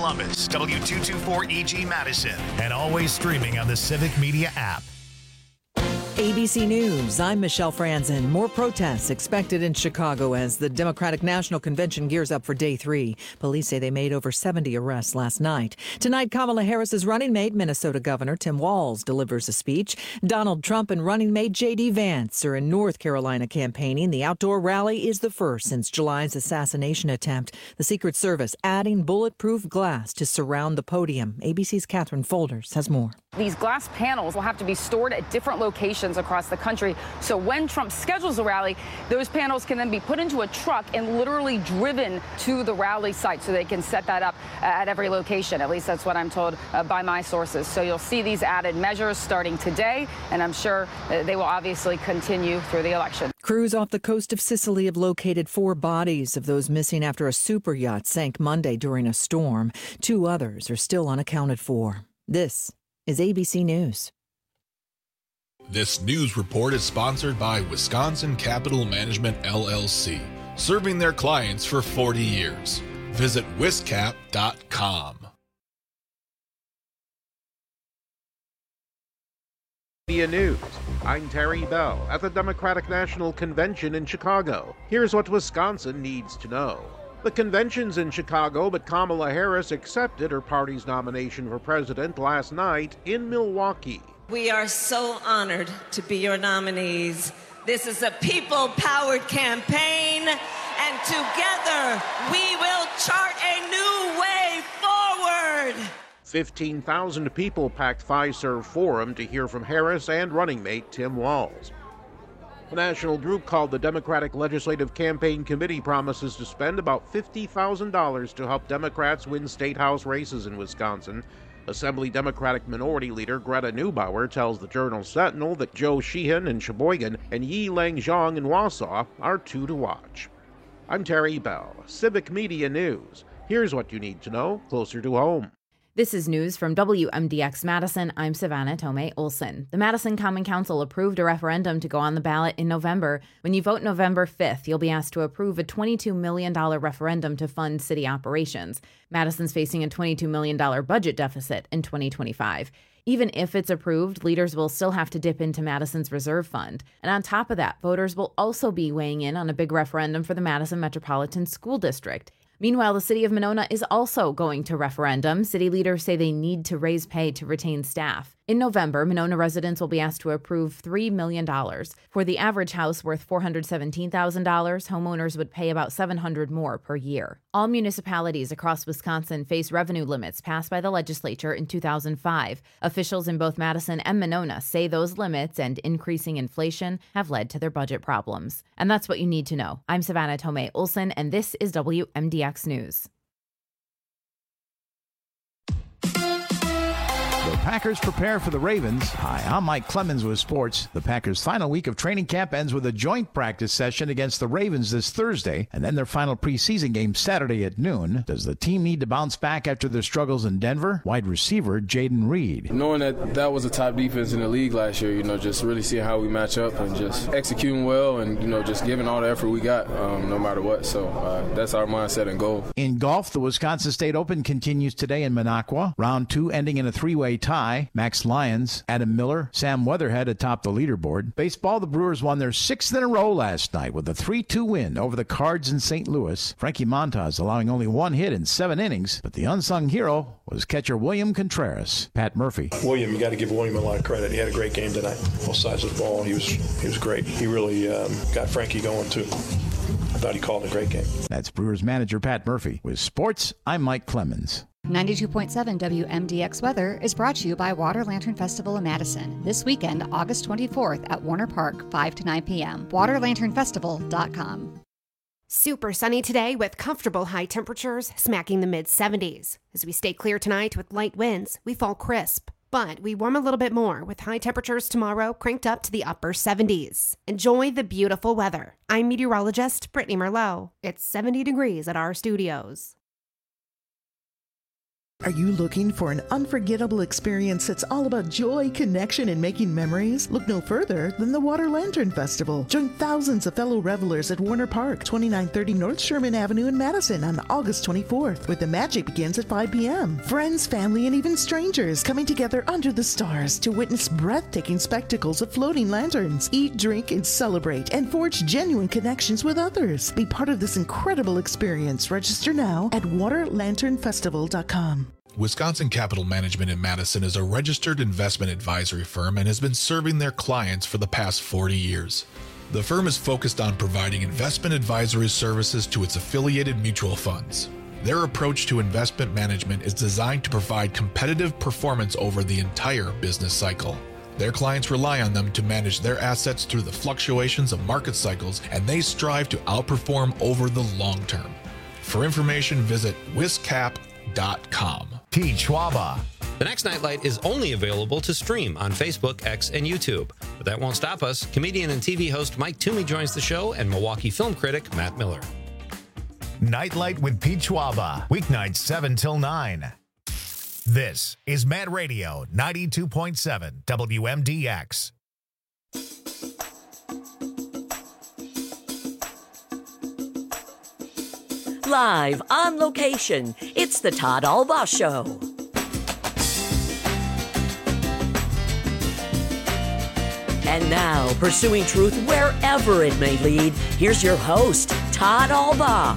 Columbus, W224EG Madison, and always streaming on the Civic Media app. ABC News, I'm Michelle Franzen. More protests expected in Chicago as the Democratic National Convention gears up for day 3. Police say they made over 70 arrests last night. Tonight, Kamala Harris's running mate, Minnesota Governor Tim Walz, delivers a speech. Donald Trump and running mate J.D. Vance are in North Carolina campaigning. The outdoor rally is the first since July's assassination attempt. The Secret Service adding bulletproof glass to surround the podium. ABC's Catherine Folders has more. These glass panels will have to be stored at different locations across the country. So when Trump schedules a rally, those panels can then be put into a truck and literally driven to the rally site so they can set that up at every location. At least that's what I'm told by my sources. So you'll see these added measures starting today, and I'm sure they will obviously continue through the election. Crews off the coast of Sicily have located 4 bodies of those missing after a super yacht sank Monday during a storm. 2 others are still unaccounted for. This is ABC News. This news report is sponsored by Wisconsin Capital Management, LLC, serving their clients for 40 years. Visit wiscap.com. Media News. I'm Terry Bell at the Democratic National Convention in Chicago. Here's what Wisconsin needs to know. The convention's in Chicago, but Kamala Harris accepted her party's nomination for president last night in Milwaukee. We are so honored to be your nominees. This is a people-powered campaign, and together we will chart a new way forward. 15,000 people packed Fiserv Forum to hear from Harris and running mate Tim Walz. The national group called the Democratic Legislative Campaign Committee promises to spend about $50,000 to help Democrats win state house races in Wisconsin. Assembly Democratic Minority Leader Greta Neubauer tells the Journal-Sentinel that Joe Sheehan in Sheboygan and Yi Lang-Zhang in Wausau are 2 to watch. I'm Terry Bell, Civic Media News. Here's what you need to know closer to home. This is news from WMDX Madison. I'm Savannah Tomei Olson. The Madison Common Council approved a referendum to go on the ballot in November. When you vote November 5th, you'll be asked to approve a $22 million referendum to fund city operations. Madison's facing a $22 million budget deficit in 2025. Even if it's approved, leaders will still have to dip into Madison's reserve fund. And on top of that, voters will also be weighing in on a big referendum for the Madison Metropolitan School District. Meanwhile, the city of Monona is also going to referendum. City leaders say they need to raise pay to retain staff. In November, Monona residents will be asked to approve $3 million. For the average house worth $417,000, homeowners would pay about $700 more per year. All municipalities across Wisconsin face revenue limits passed by the legislature in 2005. Officials in both Madison and Monona say those limits and increasing inflation have led to their budget problems. And that's what you need to know. I'm Savannah Tomei Olson, and this is WMDX News. The Packers prepare for the Ravens. Hi, I'm Mike Clemens with sports. The Packers' final week of training camp ends with a joint practice session against the Ravens this Thursday, and then their final preseason game Saturday at noon. Does the team need to bounce back after their struggles in Denver? Wide receiver Jaden Reed. Knowing that was a top defense in the league last year, just really seeing how we match up and just executing well and, just giving all the effort we got no matter what. So that's our mindset and goal. In golf, the Wisconsin State Open continues today in Minocqua. Round 2 ending in a 3-way tie. Max Lyons, Adam Miller, Sam Weatherhead atop the leaderboard. Baseball, the Brewers won their 6th in a row last night with a 3-2 win over the Cards in St. Louis. Frankie Montas allowing only 1 hit in 7 innings, but the unsung hero was catcher William Contreras. Pat Murphy. William, you got to give William a lot of credit. He had a great game tonight. Both sides of the ball. He was great. He really got Frankie going too. I thought he called a great game. That's Brewers manager Pat Murphy. With sports, I'm Mike Clemens. 92.7 WMDX Weather is brought to you by Water Lantern Festival in Madison. This weekend, August 24th at Warner Park, 5 to 9 p.m. WaterLanternFestival.com. Super sunny today with comfortable high temperatures smacking the mid-70s. As we stay clear tonight with light winds, we fall crisp. But we warm a little bit more with high temperatures tomorrow cranked up to the upper 70s. Enjoy the beautiful weather. I'm meteorologist Brittany Merlot. It's 70 degrees at our studios. Are you looking for an unforgettable experience that's all about joy, connection, and making memories? Look no further than the Water Lantern Festival. Join thousands of fellow revelers at Warner Park, 2930 North Sherman Avenue in Madison on August 24th, where the magic begins at 5 p.m. Friends, family, and even strangers coming together under the stars to witness breathtaking spectacles of floating lanterns. Eat, drink, and celebrate, and forge genuine connections with others. Be part of this incredible experience. Register now at waterlanternfestival.com. Wisconsin Capital Management in Madison is a registered investment advisory firm and has been serving their clients for the past 40 years. The firm is focused on providing investment advisory services to its affiliated mutual funds. Their approach to investment management is designed to provide competitive performance over the entire business cycle. Their clients rely on them to manage their assets through the fluctuations of market cycles, and they strive to outperform over the long term. For information, visit wiscap.com. Teach Schwaba. The next Nightlight is only available to stream on Facebook, X, and YouTube. But that won't stop us. Comedian and TV host Mike Toomey joins the show, and Milwaukee film critic Matt Miller. Nightlight with Pete Schwaba. Weeknights 7 till 9. This is Mad Radio 92.7 WMDX. Live on location, it's the Todd Albaugh Show. And now, pursuing truth wherever it may lead, here's your host, Todd Albaugh.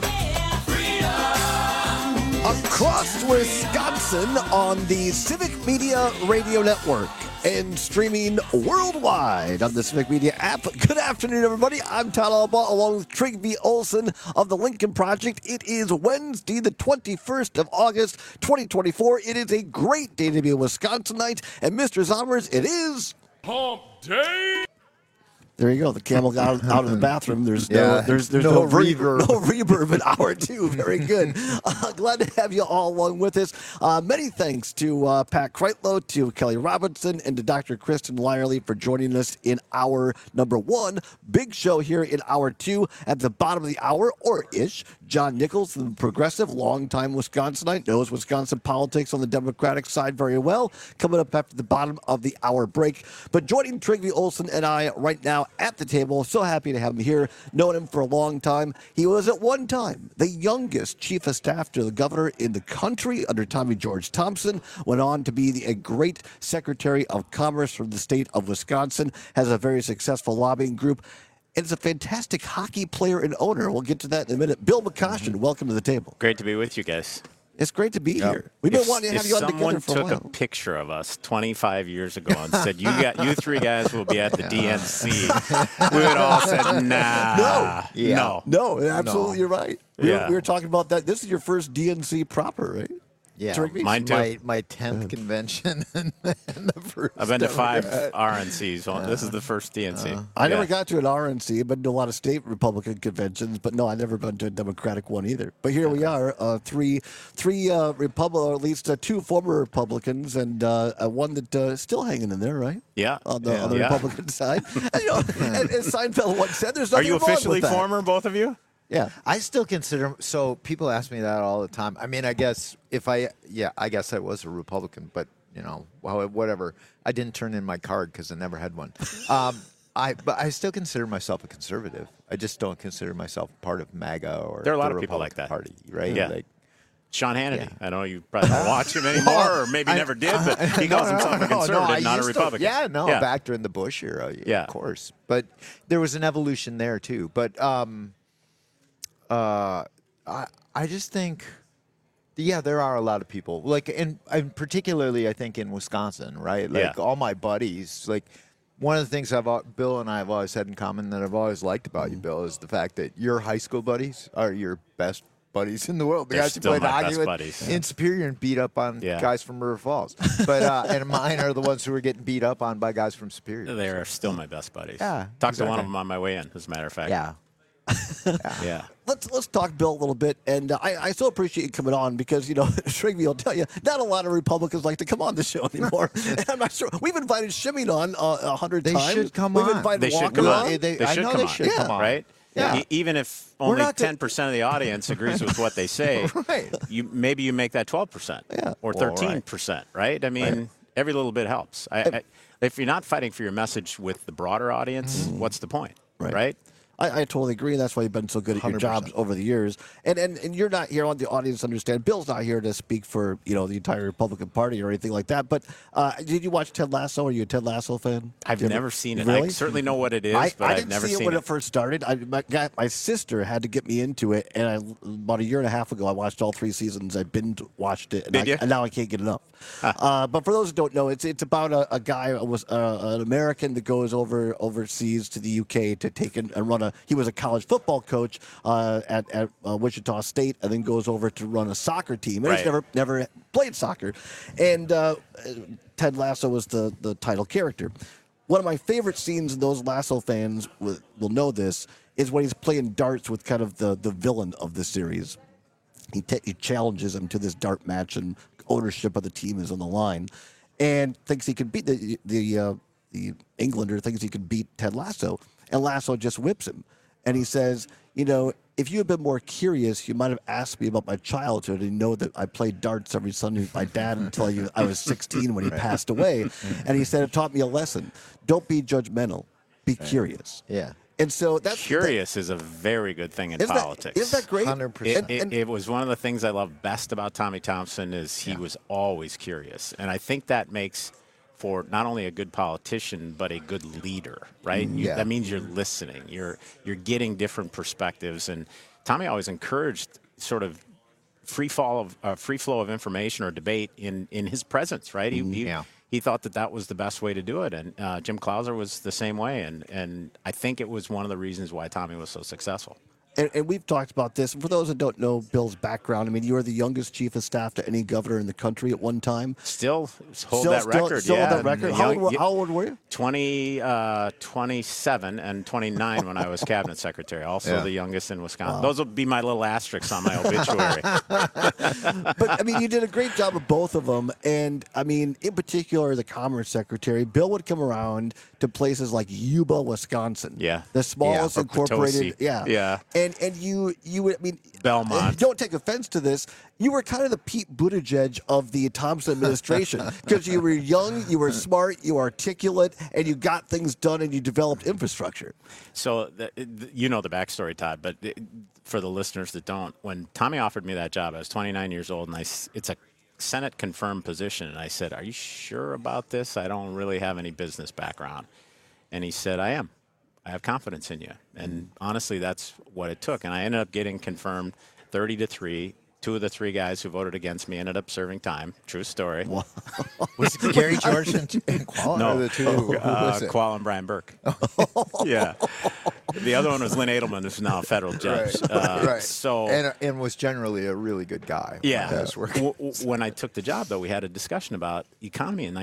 Across Wisconsin on the Civic Media Radio Network and streaming worldwide on the Civic Media app. Good afternoon, everybody. I'm Todd Albaugh along with Trygve Olsen of the Lincoln Project. It is Wednesday, the 21st of August, 2024. It is a great day to be a Wisconsinite. And Mr. Zommers, it is Hump Day. There you go. The camel got out of the bathroom. There's no reverb. No reverb in hour two. Very good. Glad to have you all along with us. Many thanks to Pat Kreitlow, to Kelly Robinson, and to Dr. Kristen Lyerly for joining us in hour number one. Big show here in hour two. At the bottom of the hour, or ish, John Nichols, the progressive, longtime Wisconsinite, knows Wisconsin politics on the Democratic side very well. Coming up after the bottom of the hour break. But joining Trygve Olsen and I right now at the table, so happy to have him here. Known him for a long time. He was at one time the youngest chief of staff to the governor in the country under Tommy George Thompson. Went on to be a great Secretary of Commerce for the state of Wisconsin. Has a very successful lobbying group. And is a fantastic hockey player and owner. We'll get to that in a minute. Bill McCoshen, welcome to the table. Great to be with you guys. It's great to be here. We've been wanting to have you on together for a while. If someone took a picture of us 25 years ago and said, you three guys will be at the DNC, we would all said, nah. No, absolutely, you're right. We were talking about that. This is your first DNC proper, right? Yeah, mine too. My 10th convention and the first. I've been to 5 RNCs. This is the first DNC. I never got to an RNC. I've been to a lot of state Republican conventions, but no, I've never been to a Democratic one either. But here we are, three or at least 2 former Republicans, and one that still hanging in there, right? Yeah. On the Republican side. And, as Seinfeld once said, there's nothing wrong with that. Are you officially former, both of you? Yeah, I still consider. So people ask me that all the time. I mean, I guess I guess I was a Republican, but whatever. I didn't turn in my card because I never had one. But I still consider myself a conservative. I just don't consider myself part of MAGA or there are a lot of Republican people like that. Party, right? Yeah. Like, Sean Hannity. Yeah. I know you probably don't watch him anymore, or maybe never did, but he calls himself a conservative, not a Republican. Back during the Bush era, of course. But there was an evolution there too. But I just think, there are a lot of people and particularly I think in Wisconsin, right? Like all my buddies, like one of the things Bill and I have always had in common that I've always liked about you, Bill, is the fact that your high school buddies are your best buddies in the world. The They're guys you still played my hockey best with buddies. in Superior and beat up on guys from River Falls. But and mine are the ones who were getting beat up on by guys from Superior. They are still my best buddies. Yeah, Talked to one of them on my way in, as a matter of fact. Yeah. Let's talk Bill a little bit, and I so appreciate you coming on because Trygve will tell you not a lot of Republicans like to come on the show anymore. And I'm not sure we've invited Shimmy on 100 times. They should come We've on. invited They should Walker come on. on. They should come on, right? Yeah. Even if only 10% of the audience agrees with what they say, maybe you make that 12% or 13%, right? I mean, every little bit helps. If you're not fighting for your message with the broader audience, what's the point, right? I totally agree. That's why you've been so good at your 100%. jobs over the years. And you're not here on the audience to understand. Bill's not here to speak for the entire Republican Party or anything like that. But did you watch Ted Lasso? Are you a Ted Lasso fan? I've never seen it. Really? I certainly know what it is, but I've never seen it. I didn't see it when it first started. My sister had to get me into it, and about a year and a half ago, I watched all 3 seasons. I binge watched it, and now I can't get enough. But for those who don't know, it's about a guy, an American that goes overseas to the UK to take and run he was a college football coach at Wichita State, and then goes over to run a soccer team. And he's never played soccer. And Ted Lasso was the title character. One of my favorite scenes, and those Lasso fans will know this, is when he's playing darts with kind of the villain of the series. He challenges him to this dart match, and ownership of the team is on the line, and thinks he could beat the Englander, thinks he could beat Ted Lasso, and Lasso just whips him. And he says, if you had been more curious, you might have asked me about my childhood and know that I played darts every Sunday with my dad until I was 16 when he passed away. And he said, it taught me a lesson. Don't be judgmental. Be curious. Yeah. And so that's curious is a very good thing in politics. Isn't that great? 100%. It was one of the things I love best about Tommy Thompson is he was always curious. And I think that makes for not only a good politician, but a good leader, right? That means you're listening. You're getting different perspectives. And Tommy always encouraged sort of free flow of information or debate in his presence, right? He thought that was the best way to do it. And Jim Clouser was the same way. And I think it was one of the reasons why Tommy was so successful. And we've talked about this. And for those that don't know Bill's background, I mean, you were the youngest chief of staff to any governor in the country at one time. Still hold that record. Still hold that record. How old were you? 27 and 29 when I was cabinet secretary. Also the youngest in Wisconsin. Those will be my little asterisks on my obituary. But, I mean, you did a great job of both of them. And, I mean, in particular, the commerce secretary, Bill would come around to places like Yuba, Wisconsin. Yeah. The smallest incorporated. Potosi. Yeah. And you I mean, Belmont. Don't take offense to this. You were kind of the Pete Buttigieg of the Thompson administration because you were young, you were smart, you were articulate, and you got things done and you developed infrastructure. So you know the backstory, Todd, but for the listeners that don't, when Tommy offered me that job, I was 29 years old, and it's a Senate confirmed position, and I said, "Are you sure about this? I don't really have any business background." And he said, "I am. I have confidence in you." And honestly, that's what it took. And I ended up getting confirmed 30-3. 2 of the 3 guys who voted against me ended up serving time. True story. Was it Gary George and Qual? No, the two. Qual and Brian Burke. Yeah. The other one was Lynn Edelman, who's now a federal judge. Right. So and was generally a really good guy. Yeah. When I took the job, though, we had a discussion about economy in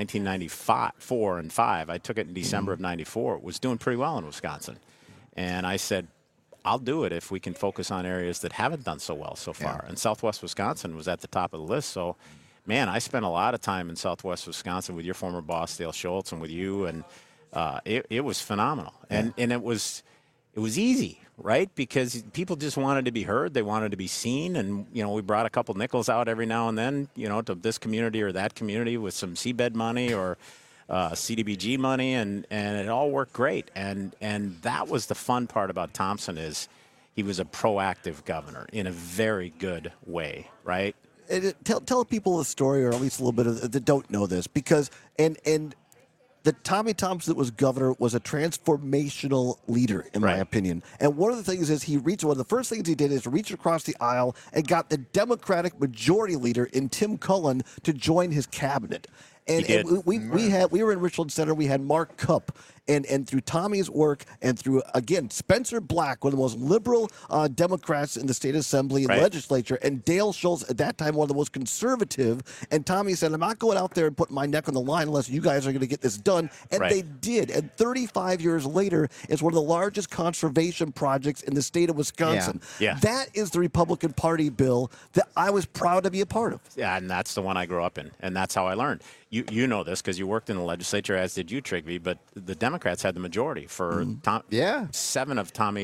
1994 and 5. I took it in December of 94. It was doing pretty well in Wisconsin. And I said, I'll do it if we can focus on areas that haven't done so well so far. Yeah. And Southwest Wisconsin was at the top of the list. So, man, I spent a lot of time in Southwest Wisconsin with your former boss, Dale Schultz, and with you. And it was phenomenal. Yeah. And it was easy, right? Because people just wanted to be heard. They wanted to be seen. And, we brought a couple nickels out every now and then, to this community or that community with some seabed money or CDBG money, and it all worked great. And that was the fun part about Thompson is he was a proactive governor in a very good way, right? Tell people the story, or at least a little bit of that don't know this, because and the Tommy Thompson that was governor was a transformational leader, in my opinion. And one of the things is one of the first things he did is reach across the aisle and got the Democratic majority leader in Tim Cullen to join his cabinet. And we were in Richland Center. We had Mark Cupp, and through Tommy's work and through, again, Spencer Black, one of the most liberal Democrats in the state assembly and legislature, and Dale Schultz, at that time one of the most conservative. And Tommy said, "I'm not going out there and putting my neck on the line unless you guys are going to get this done." And they did. And 35 years later, it's one of the largest conservation projects in the state of Wisconsin. Yeah. That is the Republican Party, Bill, that I was proud to be a part of. Yeah, and that's the one I grew up in, and that's how I learned. You know this because you worked in the legislature, as did you, Trigby, but the Democrats had the majority for 7 of Tommy's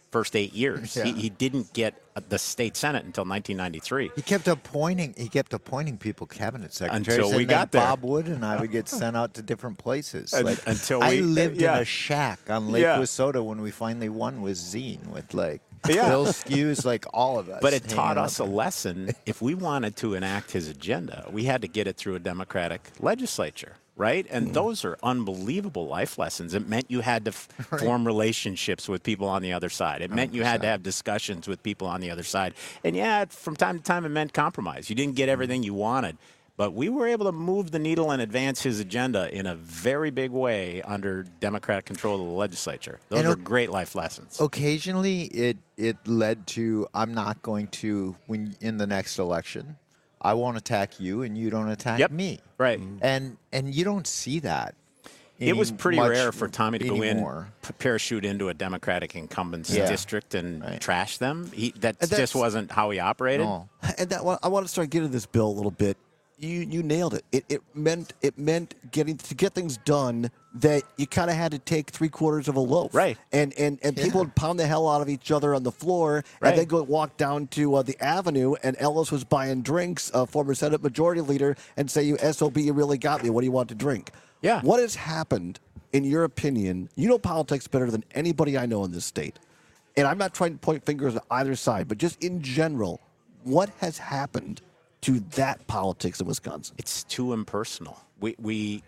first 8 years. Yeah. He didn't get the state Senate until 1993. He kept appointing people cabinet secretaries. Until we and then got there. Bob Wood and I would get sent out to different places. Until I we lived yeah. in a shack on Lake Yeah. Wissota when we finally won with Zine, with like Yeah. Bill Skews, like all of us. But it hanging taught out us a there. lesson. If we wanted to enact his agenda, we had to get it through a Democratic legislature, right? And those are unbelievable life lessons. It meant you had to form relationships with people on the other side. It meant you had to have discussions with people on the other side. And yeah, from time to time, it meant compromise. You didn't get everything you wanted. But we were able to move the needle and advance his agenda in a very big way under Democratic control of the legislature. Those are great life lessons. Occasionally, it led to, I'm not going to, when in the next election, I won't attack you and you don't attack me. Right. And you don't see that. It was pretty rare for Tommy to anymore. go in, parachute into a Democratic incumbent's district and trash them. That And just wasn't how he operated. No. And that I want to start getting this, Bill, a little bit. You nailed it. It meant getting to get things done that you kind of had to take 3/4 of a loaf, right? And people would pound the hell out of each other on the floor, and then go walk down to the avenue, and Ellis was buying drinks, former Senate Majority Leader, and say, "You SOB, you really got me. What do you want to drink?" Yeah. What has happened, in your opinion? You know politics better than anybody I know in this state, and I'm not trying to point fingers at either side, but just in general, what has happened to that politics in Wisconsin? It's too impersonal. We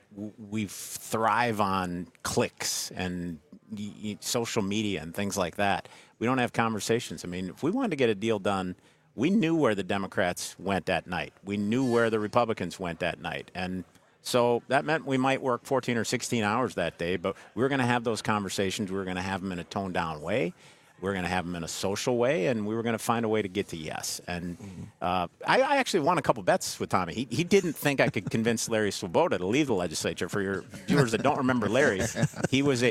thrive on clicks and social media and things like that. We don't have conversations. I mean, if we wanted to get a deal done, we knew where the Democrats went that night. We knew where the Republicans went that night. And so that meant we might work 14 or 16 hours that day, but we were going to have those conversations. We were going to have them in a toned-down way. We were going to have them in a social way, and we were going to find a way to get to yes. And I actually won a couple bets with Tommy. He didn't think I could convince Larry Swoboda to leave the legislature. For your viewers that don't remember Larry, he was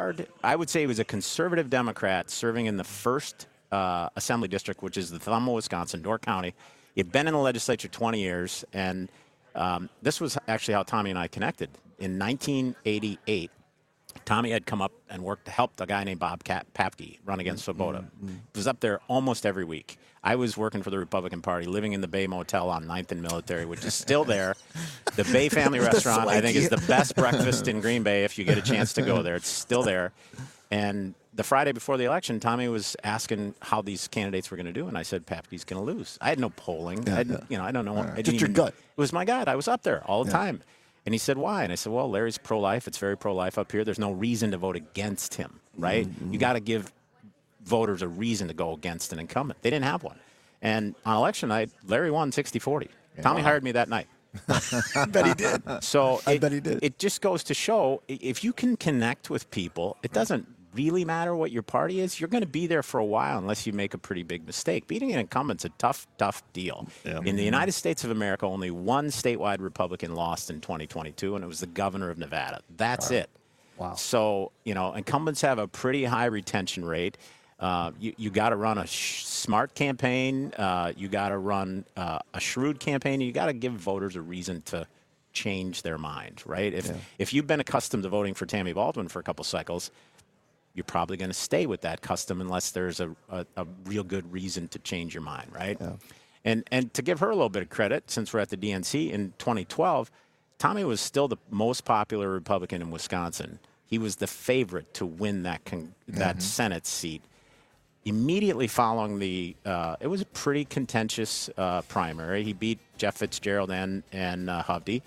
I would say he was a conservative Democrat serving in the 1st Assembly District, which is the thumb of Wisconsin, Door County. He'd been in the legislature 20 years, and this was actually how Tommy and I connected. In 1988, Tommy had come up and helped a guy named Bob Papke run against Swoboda. He was up there almost every week. I was working for the Republican Party, living in the Bay Motel on 9th and Military, which is still there. The Bay Family Restaurant, I think, is the best breakfast in Green Bay if you get a chance to go there. It's still there. And the Friday before the election, Tommy was asking how these candidates were going to do, and I said, Papke's going to lose. I had no polling. I don't know. Just your gut. It was my gut. I was up there all the time. And he said, why? And I said, well, Larry's pro-life. It's very pro-life up here. There's no reason to vote against him, right? You got to give voters a reason to go against an incumbent. They didn't have one. And on election night, Larry won 60-40. Tommy hired me that night. I bet he did. So I bet he did. It just goes to show, if you can connect with people, it doesn't really matter what your party is. You're going to be there for a while unless you make a pretty big mistake. Beating an incumbent's a tough deal. Yeah. In the United States of America, only one statewide Republican lost in 2022, and it was the governor of Nevada. That's it. Wow. So, incumbents have a pretty high retention rate. You got to run a smart campaign. You got to run a shrewd campaign. You got to give voters a reason to change their mind, right? If you've been accustomed to voting for Tammy Baldwin for a couple cycles, you're probably going to stay with that custom unless there's a real good reason to change your mind, right? Yeah. And to give her a little bit of credit, since we're at the DNC, in 2012, Tommy was still the most popular Republican in Wisconsin. He was the favorite to win that Senate seat. Immediately following it was a pretty contentious primary. He beat Jeff Fitzgerald and Hovde.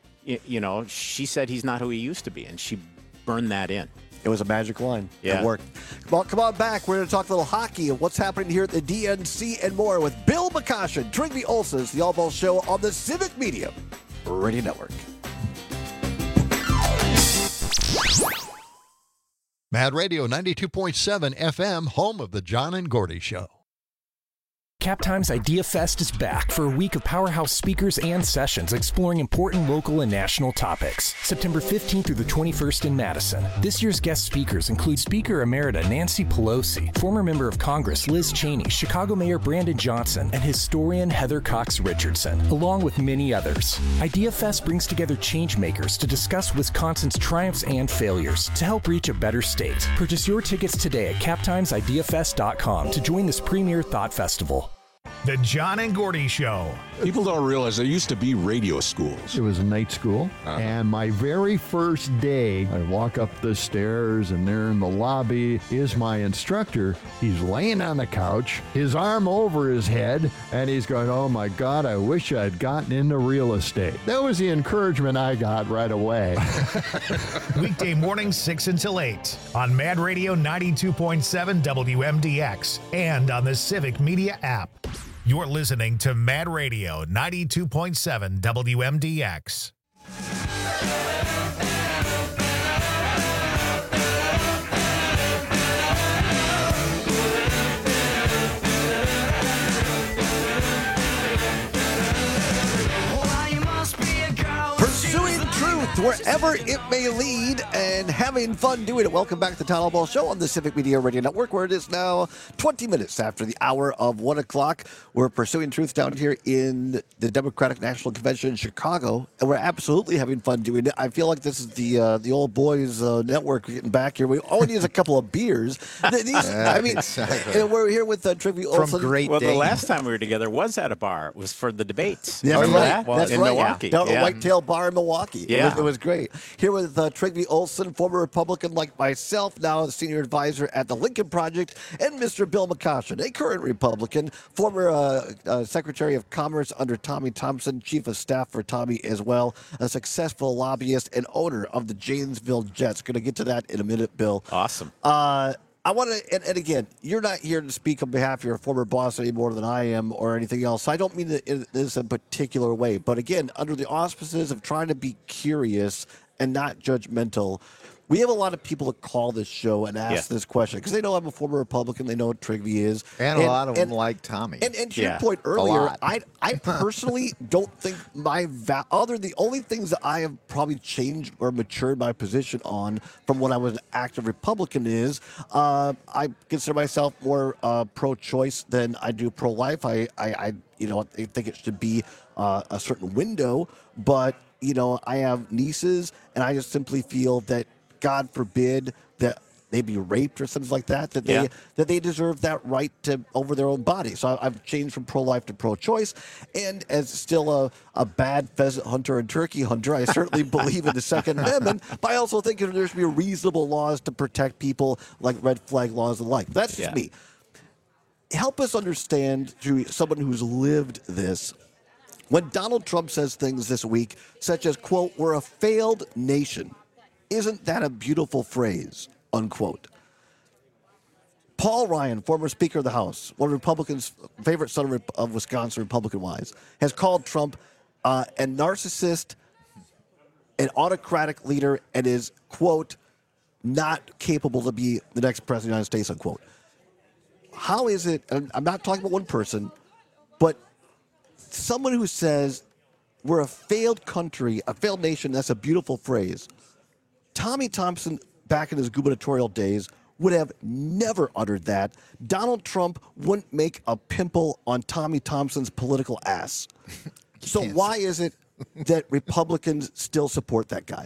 She said he's not who he used to be, and she burned that in. It was a magic line. Yeah. It worked. Well, come on back. We're going to talk a little hockey and what's happening here at the DNC and more with Bill McCoshen, Trygve Olsons, the All Ball Show on the Civic Media Radio Network. Mad Radio 92.7 FM, home of the John and Gordy Show. Cap Times Idea Fest is back for a week of powerhouse speakers and sessions exploring important local and national topics. September 15th through the 21st in Madison. This year's guest speakers include Speaker Emerita Nancy Pelosi, former member of Congress Liz Cheney, Chicago Mayor Brandon Johnson, and historian Heather Cox Richardson, along with many others. Idea Fest brings together change makers to discuss Wisconsin's triumphs and failures to help reach a better state. Purchase your tickets today at captimesideafest.com to join this premier thought festival. The John and Gordy Show. People don't realize there used to be radio schools. It was a night school, and my very first day, I walk up the stairs, and there in the lobby is my instructor. He's laying on the couch, his arm over his head, and he's going, "Oh my God, I wish I'd gotten into real estate." That was the encouragement I got right away. Weekday mornings 6 until 8 on Mad Radio 92.7 WMDX and on the Civic Media app. You're listening to Mad Radio 92.7 WMDX. Pursuing truth wherever it may lead and having fun doing it. Welcome back to the Todd Ball Show on the Civic Media Radio Network, where it is now 20 minutes after the hour of 1 o'clock. We're pursuing truth down here in the Democratic National Convention in Chicago, and we're absolutely having fun doing it. I feel like this is the old boys network getting back here. We only need a couple of beers. And we're here with Trivia Olson. The last time we were together was at a bar. It was for the debates. That's right. That's in right. Milwaukee. Down at Whitetail Bar in Milwaukee. Yeah. It was great. Here with Trigby Olson, former Republican like myself, now the senior advisor at the Lincoln Project, and Mr. Bill McCoshen, a current Republican, former Secretary of Commerce under Tommy Thompson, Chief of Staff for Tommy as well, a successful lobbyist and owner of the Janesville Jets. Going to get to that in a minute, Bill. Awesome. I want to, and again, you're not here to speak on behalf of your former boss any more than I am or anything else. I don't mean it in this a particular way. But again, under the auspices of trying to be curious and not judgmental, we have a lot of people that call this show and ask this question because they know I'm a former Republican. They know what Trigby is. And a lot of them like Tommy. And to your point earlier, I personally don't think the only things that I have probably changed or matured my position on from when I was an active Republican is I consider myself more pro-choice than I do pro-life. I think it should be a certain window, but I have nieces, and I just simply feel that, God forbid, that they be raped or something like that, that they deserve that right to over their own body. So I've changed from pro-life to pro-choice. And as still a bad pheasant hunter and turkey hunter, I certainly believe in the Second Amendment, but I also think there should be reasonable laws to protect people, like red flag laws and the like. That's just me. Help us understand, through someone who's lived this, when Donald Trump says things this week, such as, quote, "we're a failed nation." Isn't that a beautiful phrase, unquote? Paul Ryan, former Speaker of the House, one of Republicans' favorite son of Wisconsin, Republican-wise, has called Trump a narcissist, an autocratic leader, and is, quote, not capable to be the next president of the United States, unquote. How is it, and I'm not talking about one person, but someone who says we're a failed country, a failed nation, that's a beautiful phrase. Tommy Thompson, back in his gubernatorial days, would have never uttered that. Donald Trump wouldn't make a pimple on Tommy Thompson's political ass. So why is it that Republicans still support that guy?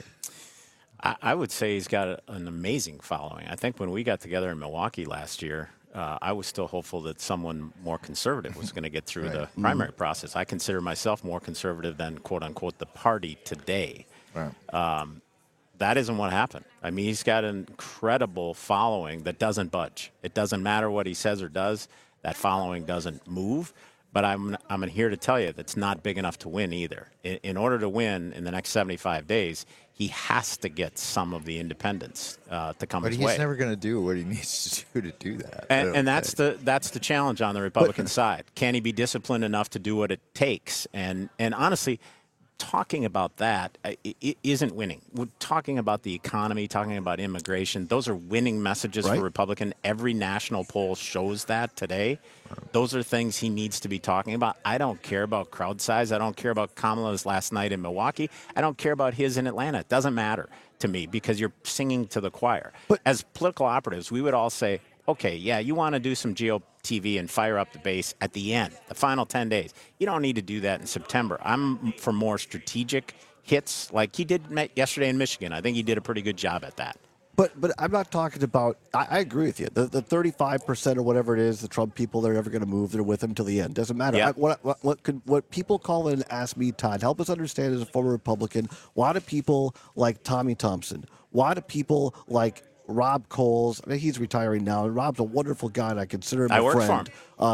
I would say he's got an amazing following. I think when we got together in Milwaukee last year, I was still hopeful that someone more conservative was going to get through the primary process. I consider myself more conservative than, quote unquote, the party today. Right. That isn't what happened. I mean, he's got an incredible following that doesn't budge. It doesn't matter what he says or does. That following doesn't move. But I'm here to tell you that's not big enough to win either. In order to win in the next 75 days, he has to get some of the independents to come his way. But he's never going to do what he needs to do that. And that's the challenge on the Republican side. Can he be disciplined enough to do what it takes? And honestly, talking about that isn't winning. We're talking about the economy, talking about immigration. Those are winning messages for Republican. Every national poll shows that today. Those are things he needs to be talking about. I don't care about crowd size. I don't care about Kamala's last night in Milwaukee. I don't care about his in Atlanta. It doesn't matter to me because you're singing to the choir. But as political operatives, we would all say, okay, yeah, you want to do some GOTV and fire up the base at the end, the final 10 days. You don't need to do that in September. I'm for more strategic hits like he did yesterday in Michigan. I think he did a pretty good job at that. But I'm not talking about. I agree with you. The 35% or whatever it is, the Trump people, they're never going to move. They're with him till the end. Doesn't matter. Yeah. What people call in and ask me, Todd, help us understand as a former Republican, why do people like Tommy Thompson? Why do people like Rob Coles? I mean, he's retiring now, and Rob's a wonderful guy, and I consider him a friend.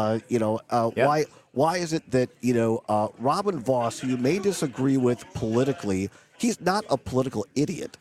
Why is it that Robin Vos, who you may disagree with politically, he's not a political idiot.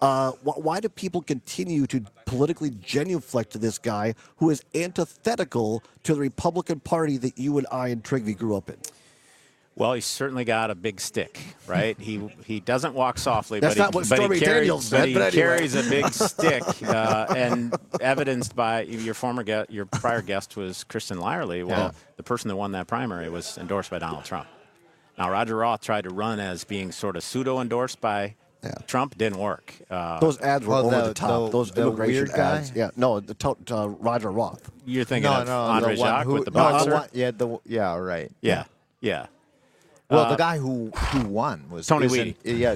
Why do people continue to politically genuflect to this guy who is antithetical to the Republican Party that you and I and Trigby grew up in? Well, he's certainly got a big stick, right? He doesn't walk softly, That's not what Stormy Daniels said, but anyway. Carries a big stick, and evidenced by your prior guest was Kristen Lyerly. Well, the person that won that primary was endorsed by Donald Trump. Now, Roger Roth tried to run as being sort of pseudo-endorsed by Trump. Didn't work. Those ads were over the top. Those immigration ads. Guy? Yeah, no, Roger Roth. You're thinking of Andre Jacques with the boxer? Right. Yeah. Well, the guy who won was Tony Weed.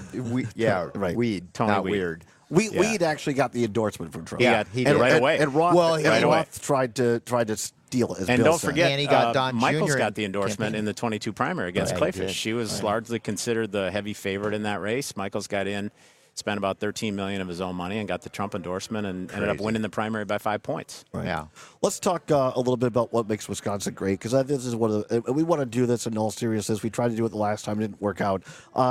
Right. Weed. Tony not Weed. Weird. Weed actually got the endorsement from Trump. Yeah, he did right away. And Roth, right away. Roth tried to steal it. As And Bill don't said. forget, And he got Don Michaels Jr. got the endorsement in the 22 primary against Clayfish. She was largely considered the heavy favorite in that race. Michaels got in, spent about $13 million of his own money, and got the Trump endorsement, and ended up winning the primary by 5 points. Right. Yeah. Let's talk a little bit about what makes Wisconsin great, because this is one of the. We want to do this in all seriousness. We tried to do it the last time, it didn't work out.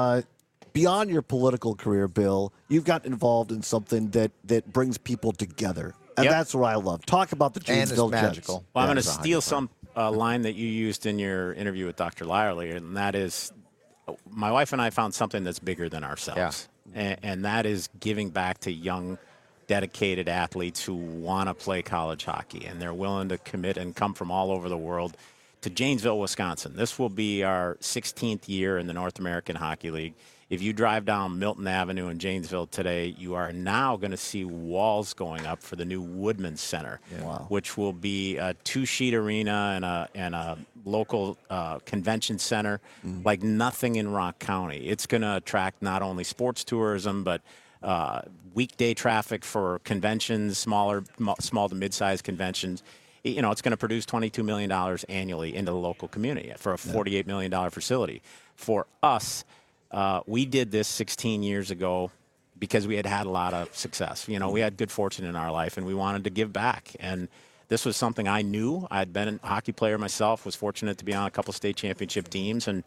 Beyond your political career, Bill, you've gotten involved in something that brings people together. And that's what I love. Talk about the Janesville Jets. Well, I'm going to steal some line that you used in your interview with Dr. Lyerly, and that is, my wife and I found something that's bigger than ourselves, and that is giving back to young, dedicated athletes who want to play college hockey, and they're willing to commit and come from all over the world to Janesville, Wisconsin. This will be our 16th year in the North American Hockey League. If you drive down Milton Avenue in Janesville today, you are now going to see walls going up for the new Woodman Center, which will be a 2-sheet arena and a local convention center like nothing in Rock County. It's going to attract not only sports tourism, but weekday traffic for conventions, small to mid-sized conventions. It's going to produce $22 million annually into the local community for a $48 million facility. For us, we did this 16 years ago because we had a lot of success. We had good fortune in our life, and we wanted to give back. And this was something I knew. I'd been a hockey player myself, was fortunate to be on a couple state championship teams, and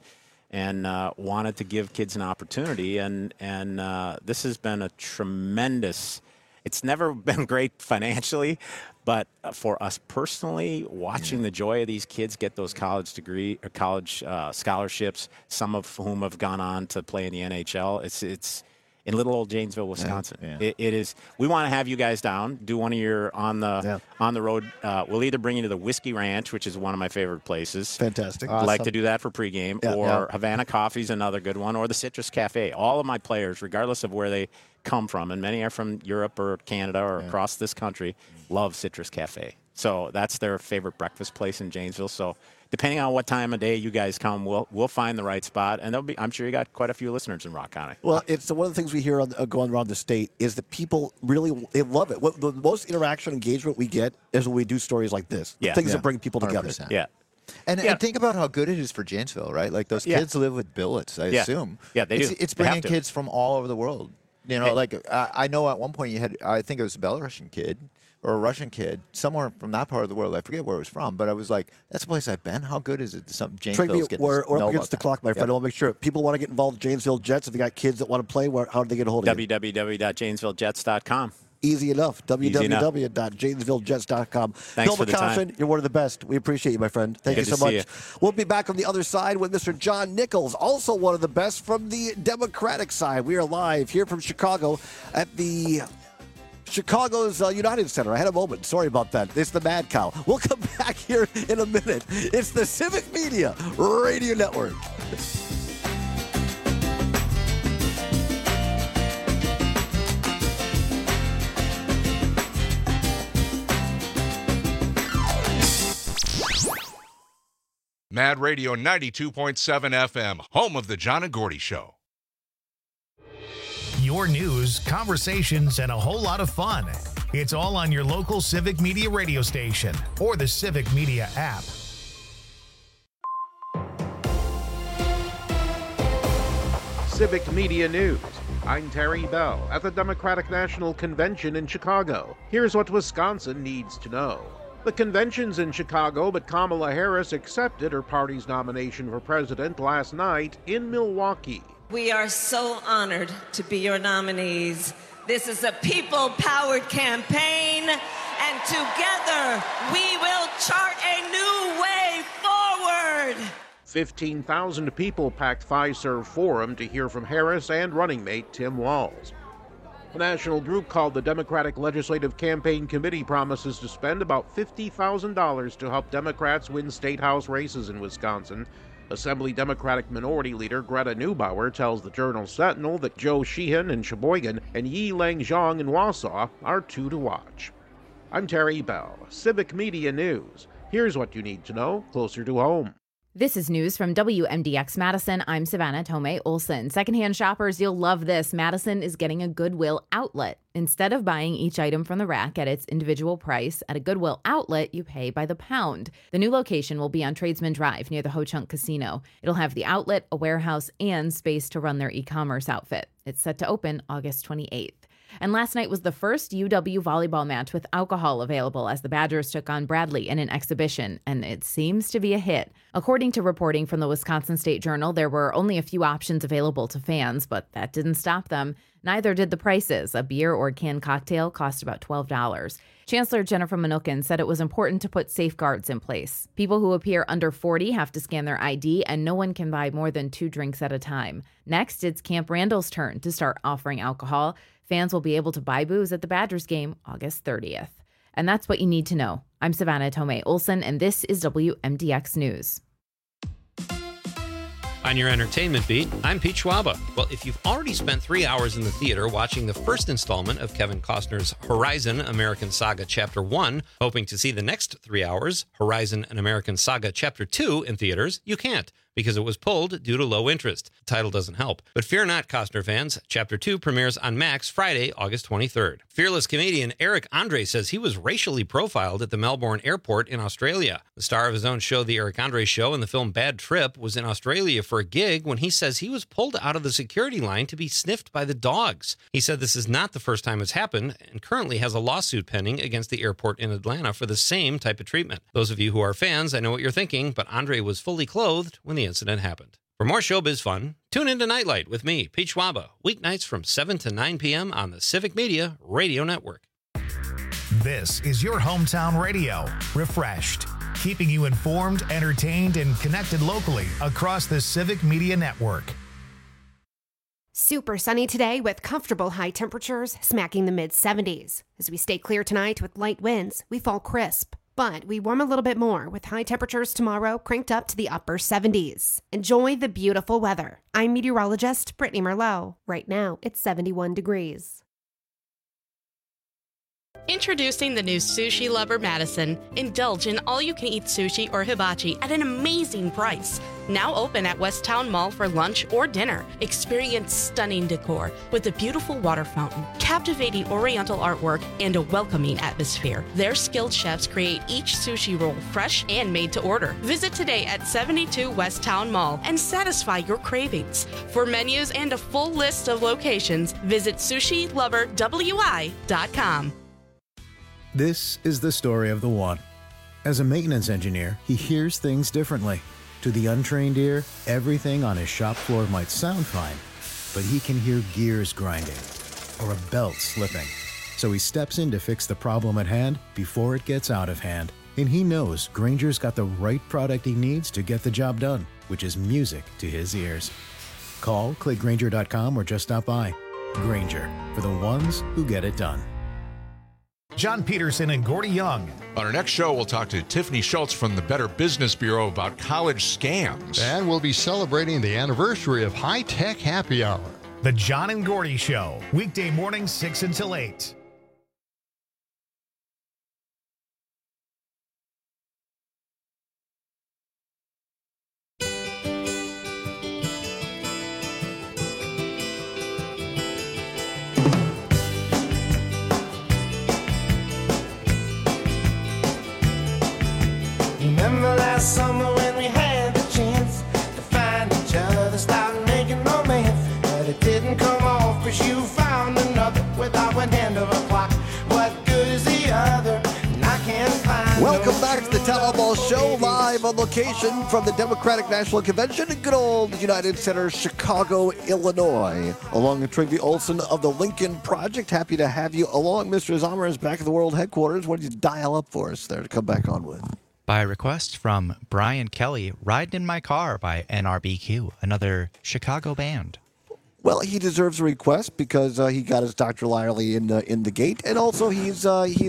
wanted to give kids an opportunity. And this has been a tremendous – it's never been great financially, but for us personally, watching the joy of these kids get those college scholarships, some of whom have gone on to play in the NHL, it's in little old Janesville, Wisconsin. It is. We want to have you guys down, do one of your on the road. We'll either bring you to the Whiskey Ranch, which is one of my favorite places. Fantastic. Awesome. Like to do that for pregame, or Havana Coffee's another good one, or the Citrus Cafe. All of my players, regardless of where they come from, and many are from Europe or Canada or across this country, love Citrus Cafe. So that's their favorite breakfast place in Janesville. So depending on what time of day you guys come, we'll find the right spot, and I'm sure you got quite a few listeners in Rock County. Well, it's one of the things we hear going around the state is that people they love it. The most interaction, engagement we get is when we do stories like this, things that bring people together. 100%. Yeah. And think about how good it is for Janesville, right? Like those kids live with billets, I assume. Yeah, they do. It's bringing kids from all over the world. I know at one point you had, I think it was a Belarusian kid or a Russian kid, somewhere from that part of the world. I forget where it was from, but I was like, that's a place I've been. How good is it? Janesville's getting we're up against the clock, my friend. I want to make sure people want to get involved in Janesville Jets. If you got kids that want to play, how do they get a hold of you? www.janesvilljets.com. Easy enough. www.janesvillejets.com. Thanks Bill for the time. McCoffin, you're one of the best. We appreciate you, my friend. Thank you so much. We'll be back on the other side with Mr. John Nichols, also one of the best from the Democratic side. We are live here from Chicago at the Chicago's United Center. I had a moment. Sorry about that. It's the Mad Cow. We'll come back here in a minute. It's the Civic Media Radio Network. Mad Radio 92.7 FM, home of the John and Gordy Show. Your news, conversations, and a whole lot of fun. It's all on your local Civic Media radio station or the Civic Media app. Civic Media News. I'm Terry Bell at the Democratic National Convention in Chicago. Here's what Wisconsin needs to know. The convention's in Chicago, but Kamala Harris accepted her party's nomination for president last night in Milwaukee. We are so honored to be your nominees. This is a people-powered campaign, and together we will chart a new way forward. 15,000 people packed Fiserv Forum to hear from Harris and running mate Tim Walz. The national group called the Democratic Legislative Campaign Committee promises to spend about $50,000 to help Democrats win state house races in Wisconsin. Assembly Democratic Minority Leader Greta Neubauer tells the Journal-Sentinel that Joe Sheehan in Sheboygan and Yi Lang-Zhang in Wausau are two to watch. I'm Terry Bell, Civic Media News. Here's what you need to know closer to home. This is news from WMDX Madison. I'm Savannah Tomei Olson. Secondhand shoppers, you'll love this. Madison is getting a Goodwill outlet. Instead of buying each item from the rack at its individual price, at a Goodwill outlet, you pay by the pound. The new location will be on Tradesman Drive near the Ho Chunk Casino. It'll have the outlet, a warehouse, and space to run their e-commerce outfit. It's set to open August 28th. And last night was the first UW volleyball match with alcohol available as the Badgers took on Bradley in an exhibition, and it seems to be a hit. According to reporting from the Wisconsin State Journal, there were only a few options available to fans, but that didn't stop them. Neither did the prices. A beer or canned cocktail cost about $12. Chancellor Jennifer Mnookin said it was important to put safeguards in place. People who appear under 40 have to scan their ID, and no one can buy more than 2 drinks at a time. Next, it's Camp Randall's turn to start offering alcohol. Fans will be able to buy booze at the Badgers game August 30th. And that's what you need to know. I'm Savannah Tomei Olson, and this is WMDX News. On your entertainment beat, I'm Pete Schwaba. Well, if you've already spent 3 hours in the theater watching the first installment of Kevin Costner's Horizon American Saga Chapter 1, hoping to see the next 3 hours, Horizon An American Saga Chapter 2, in theaters, you can't, because it was pulled due to low interest. The title doesn't help. But fear not, Costner fans. Chapter 2 premieres on Max Friday, August 23rd. Fearless comedian Eric Andre says he was racially profiled at the Melbourne airport in Australia. The star of his own show, The Eric Andre Show, and the film Bad Trip, was in Australia for a gig when he says he was pulled out of the security line to be sniffed by the dogs. He said this is not the first time it's happened and currently has a lawsuit pending against the airport in Atlanta for the same type of treatment. Those of you who are fans, I know what you're thinking, but Andre was fully clothed when the incident happened. For more showbiz fun, tune into Nightlight with me, Pete Schwaba, weeknights from 7 to 9 p.m. on the Civic Media Radio Network. This is your hometown radio, refreshed, keeping you informed, entertained, and connected locally across the Civic Media Network. Super sunny today with comfortable high temperatures smacking the mid-70s. As we stay clear tonight with light winds, we fall crisp. But we warm a little bit more with high temperatures tomorrow cranked up to the upper 70s. Enjoy the beautiful weather. I'm meteorologist Brittany Merlot. Right now, it's 71 degrees. Introducing the new Sushi Lover Madison. Indulge in all-you-can-eat sushi or hibachi at an amazing price. Now open at West Town Mall for lunch or dinner. Experience stunning decor with a beautiful water fountain, captivating oriental artwork, and a welcoming atmosphere. Their skilled chefs create each sushi roll fresh and made to order. Visit today at 72 West Town Mall and satisfy your cravings. For menus and a full list of locations, visit sushiloverwi.com. This is the story of the one. As a maintenance engineer, he hears things differently. To the untrained ear, everything on his shop floor might sound fine, but he can hear gears grinding or a belt slipping. So he steps in to fix the problem at hand before it gets out of hand. And he knows Grainger's got the right product he needs to get the job done, which is music to his ears. Call, click Grainger.com, or just stop by. Grainger, for the ones who get it done. John Peterson and Gordy Young. On our next show, we'll talk to Tiffany Schultz from the Better Business Bureau about college scams. And we'll be celebrating the anniversary of High Tech Happy Hour. The John and Gordy Show, weekday mornings 6 until 8. Remember last summer when we had the chance to find each other, start making romance, but it didn't come off because you found another without one hand of a clock. What good is the other? And I can't find. Welcome back to the Town Hall Ball Show, live on location from the Democratic National Convention in good old United Center, Chicago, Illinois. Along with Trygve Olson of the Lincoln Project. Happy to have you along. Mr. Zommer is back at the World Headquarters. What did you dial up for us there to come back on with? By request from Brian Kelly, Riding in My Car by NRBQ, another Chicago band. Well, he deserves a request because he got his Dr. Lyerly in the gate, and also he's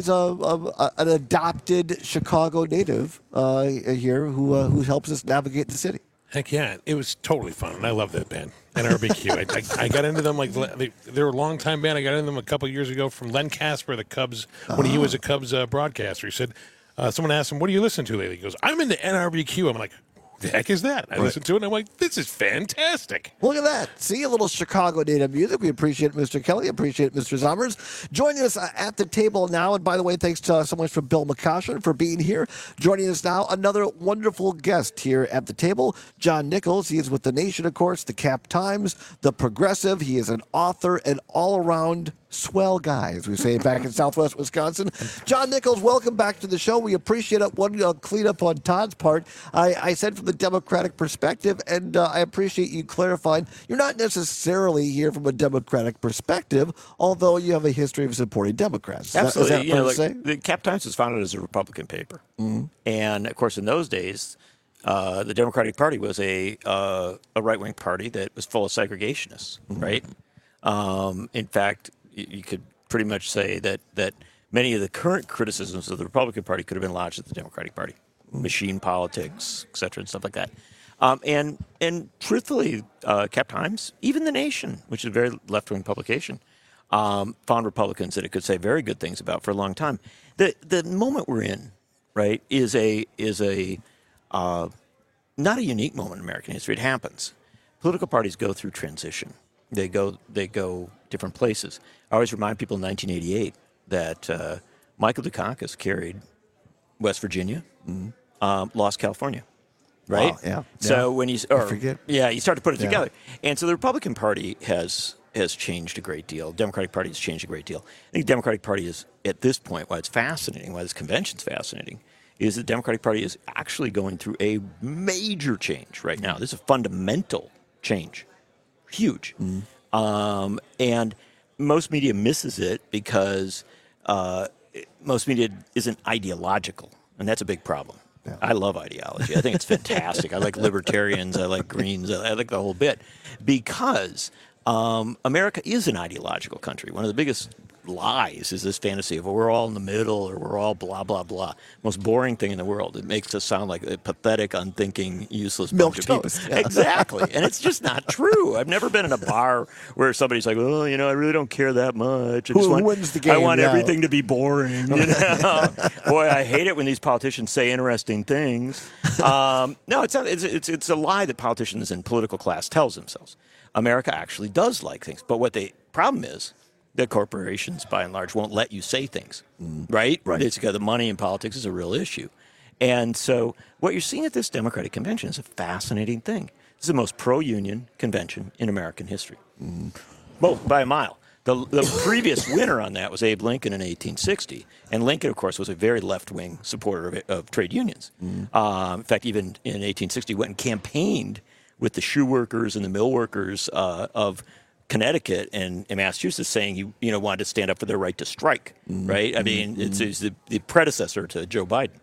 an adopted Chicago native here who helps us navigate the city. Heck yeah, it was totally fun, and I love that band, NRBQ. I got into them like they were a long-time band. I got into them a couple years ago from Len Casper, the Cubs, when he was a Cubs broadcaster. He said, someone asked him, "What do you listen to lately?" He goes, "I'm into NRBQ." I'm like, the heck is that? I listened to it, and I'm like, this is fantastic. Look at that. See, a little Chicago native music. We appreciate it, Mr. Kelly. Appreciate it, Mr. Zommers. Joining us at the table now, and by the way, thanks so much for Bill McCoshen for being here. Joining us now, another wonderful guest here at the table, John Nichols. He is with The Nation, of course, the Cap Times, The Progressive. He is an author and all-around swell guy, as we say back in Southwest Wisconsin. John Nichols, welcome back to the show. We appreciate it. One cleanup on Todd's part. I said from the Democratic perspective, and I appreciate you clarifying. You're not necessarily here from a Democratic perspective, although you have a history of supporting Democrats. Absolutely. Is that fair to say? The Cap Times was founded as a Republican paper. Mm-hmm. And, of course, in those days, the Democratic Party was a right-wing party that was full of segregationists, right? In fact, you could pretty much say that many of the current criticisms of the Republican Party could have been lodged at the Democratic Party, machine politics, et cetera, and stuff like that. And truthfully, Cap Times, even The Nation, which is a very left-wing publication, found Republicans that it could say very good things about for a long time. The moment we're in, right, is not a unique moment in American history. It happens. Political parties go through transition. They go different places. I always remind people in 1988 that Michael Dukakis carried West Virginia, lost California, right? Wow, yeah. So when you start to put it Yeah. together, and so the Republican Party has changed a great deal. The Democratic Party has changed a great deal. I think the Democratic Party is at this point why it's fascinating, why this convention's fascinating, is the Democratic Party is actually going through a major change right now. This is a fundamental change. Huge. And most media misses it because most media isn't ideological, and that's a big problem. Yeah. I love ideology. I think it's fantastic. I like libertarians. I like Greens. I like the whole bit because America is an ideological country. One of the biggest lies is this fantasy of we're all in the middle or we're all blah, blah, blah. Most boring thing in the world. It makes us sound like a pathetic, unthinking, useless bunch of people. Yeah. Exactly. And it's just not true. I've never been in a bar where somebody's like, well, I really don't care that much. Who wins the game? I want everything to be boring. Boy, I hate it when these politicians say interesting things. No, it's not. It's a lie that politicians in political class tells themselves. America actually does like things. But what the problem is, that corporations, by and large, won't let you say things, right? It's because the money in politics is a real issue. And so what you're seeing at this Democratic convention is a fascinating thing. It's the most pro-union convention in American history. Well, by a mile. The previous winner on that was Abe Lincoln in 1860. And Lincoln, of course, was a very left-wing supporter of trade unions. In fact, even in 1860, went and campaigned with the shoe workers and the mill workers of Connecticut and Massachusetts saying you wanted to stand up for their right to strike, right? I mean, it's the predecessor to Joe Biden.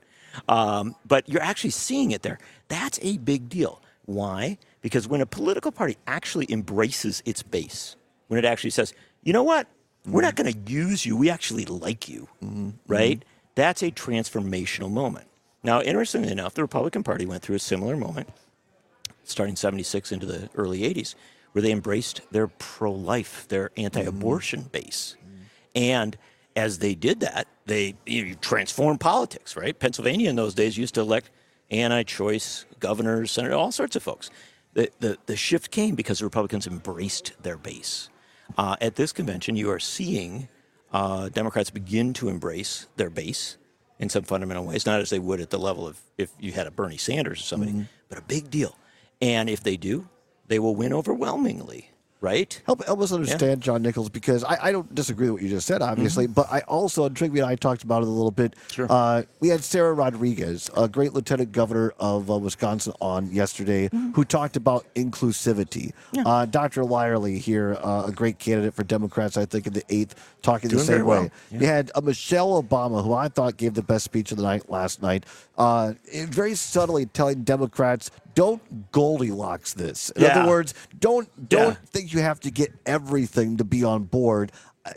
But you're actually seeing it there. That's a big deal. Why? Because when a political party actually embraces its base, when it actually says, you know what, we're not going to use you, we actually like you, right? That's a transformational moment. Now, interestingly enough, the Republican Party went through a similar moment, starting 76 into the early 80s, where they embraced their pro-life, their anti-abortion base. And as they did that, they transformed politics, right? Pennsylvania in those days used to elect anti-choice governors, senators, all sorts of folks. The shift came because the Republicans embraced their base. At this convention, you are seeing Democrats begin to embrace their base in some fundamental ways, not as they would at the level of if you had a Bernie Sanders or somebody, but a big deal. And if they do, they will win overwhelmingly, right? Help us understand, John Nichols, because I don't disagree with what you just said, obviously, but I also, and Trigby and I talked about it a little bit. Sure. We had Sarah Rodriguez, a great lieutenant governor of Wisconsin, on yesterday, who talked about inclusivity. Yeah. Dr. Lyerly here, a great candidate for Democrats, I think, in the 8th, talking the same way. Well. Yeah. You had Michelle Obama, who I thought gave the best speech of the night last night, very subtly telling Democrats, don't Goldilocks this. In other words, don't think you have to get everything to be on board.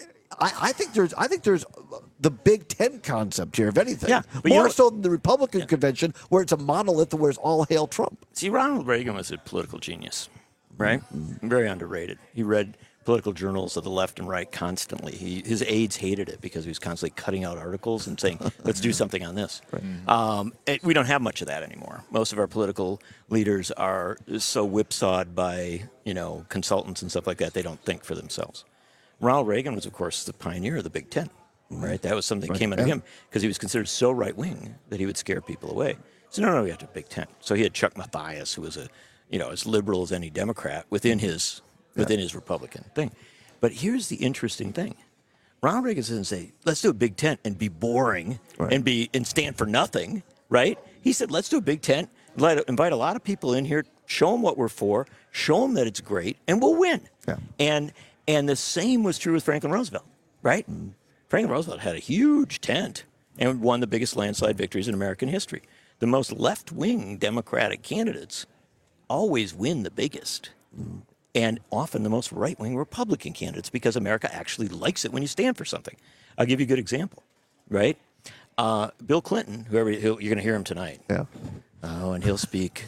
I think there's the Big Ten concept here, if anything. Yeah, more so than the Republican convention, where it's a monolith where it's all hail Trump. See, Ronald Reagan was a political genius, right? Very underrated. He read political journals of the left and right constantly. His aides hated it because he was constantly cutting out articles and saying, let's do something on this. Right. We don't have much of that anymore. Most of our political leaders are so whipsawed by, consultants and stuff like that, they don't think for themselves. Ronald Reagan was, of course, the pioneer of the Big Ten, right? That was something that came out of him because he was considered so right-wing that he would scare people away. So, no, we have to Big Ten. So he had Chuck Mathias, who was as liberal as any Democrat within his Republican thing. But here's the interesting thing. Ronald Reagan doesn't say, let's do a Big Tent and be boring and stand for nothing, right? He said, let's do a Big Tent, invite a lot of people in here, show them what we're for, show them that it's great, and we'll win. Yeah. And the same was true with Franklin Roosevelt, right? Franklin Roosevelt had a huge tent and won the biggest landslide victories in American history. The most left-wing Democratic candidates always win the biggest. And often the most right-wing Republican candidates, because America actually likes it when you stand for something. I'll give you a good example, right? Bill Clinton, you're going to hear him tonight. Yeah. Oh, and he'll speak.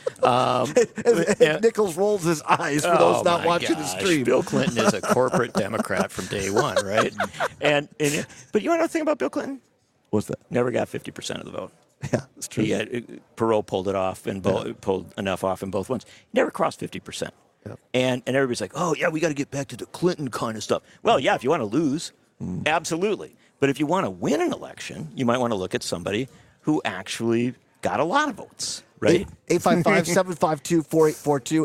Nichols rolls his eyes for those not watching the stream. Bill Clinton is a corporate Democrat from day one, right? But you know the thing about Bill Clinton? What's that? Never got 50% of the vote. Yeah, that's true. Perot pulled it off and pulled enough off in both ones. He never crossed 50%. And everybody's like, oh, yeah, we got to get back to the Clinton kind of stuff. Well, yeah, if you want to lose, absolutely. But if you want to win an election, you might want to look at somebody who actually got a lot of votes, right? 855-752-4842,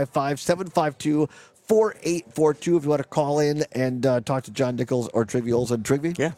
855-752-4842 if you want to call in and talk to John Nichols or Trigby Olson. Trigby? Yeah.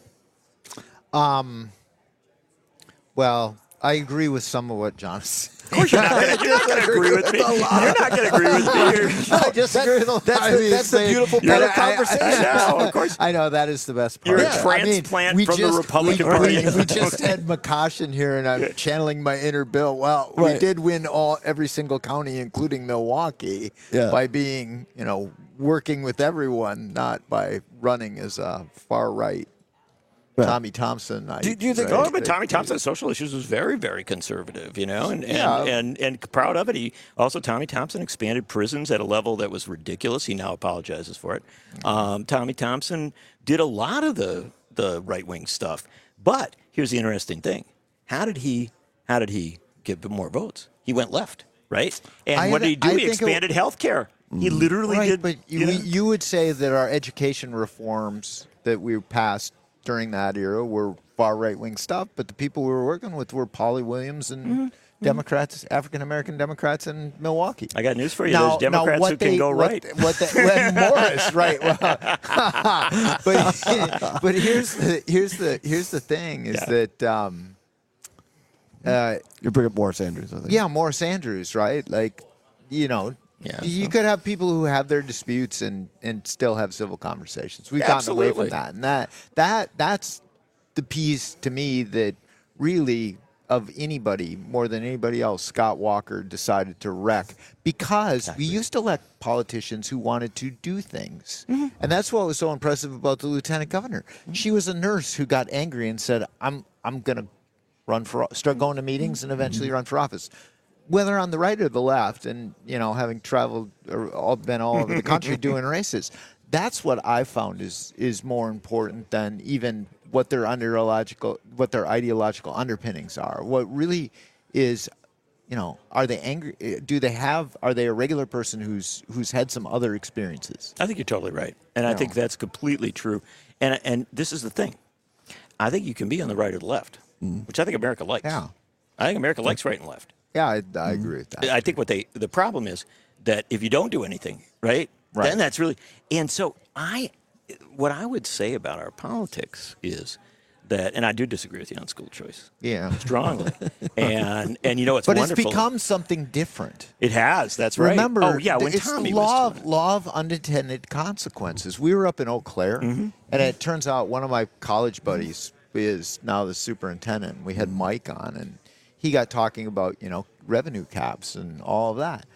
Well, I agree with some of what John said. Of course you're not going to agree with me. You're not going to agree with me. I disagree with a lot. That's the beautiful part of conversation. I know, of course. I know, that is the best part. You're a transplant from the Republican Party. We just had McCoshen here, and I'm channeling my inner Bill. Well, we did win every single county, including Milwaukee, by being, working with everyone, not by running as a far right. Tommy Thompson. Do you think? Oh, but Tommy Thompson on social issues was very, very conservative, and proud of it. Tommy Thompson expanded prisons at a level that was ridiculous. He now apologizes for it. Tommy Thompson did a lot of the right wing stuff. But here's the interesting thing: how did he get more votes? He went left, right? And what did he do? He expanded health care. He literally did. But you would say that our education reforms that we passed during that era were far right-wing stuff, but the people we were working with were Polly Williams and Democrats, African-American Democrats in Milwaukee. I got news for you. There's Democrats who can go right. Morris, right. Well, but here's the thing is that you bring up Morris Andrews, I think. Yeah, Morris Andrews, right? Like, Yeah. You could have people who have their disputes and still have civil conversations. We've gotten away from that, and that's the piece to me that really, of anybody more than anybody else, Scott Walker decided to wreck, because we used to elect politicians who wanted to do things. And that's what was so impressive about the lieutenant governor. She was a nurse who got angry and said, I'm going to start going to meetings and eventually run for office. Whether on the right or the left, and having traveled or been all over the country doing races, that's what I found is more important than even what their ideological underpinnings are. What really is, are they angry? Are they a regular person who's had some other experiences? I think you're totally right, and I think that's completely true. And this is the thing. I think you can be on the right or the left, which I think America likes. Yeah. I think America likes right and left. Yeah, I agree with that. I think the problem is that if you don't do anything, right, then that's really. And so what I would say about our politics is that, and I do disagree with you on school choice. Yeah, strongly. and it's but wonderful. It's become something different. It has. That's right. Remember, when it's Tommy law was of unintended consequences. We were up in Eau Claire, and it turns out one of my college buddies is now the superintendent. We had Mike on, and he got talking about revenue caps and all of that.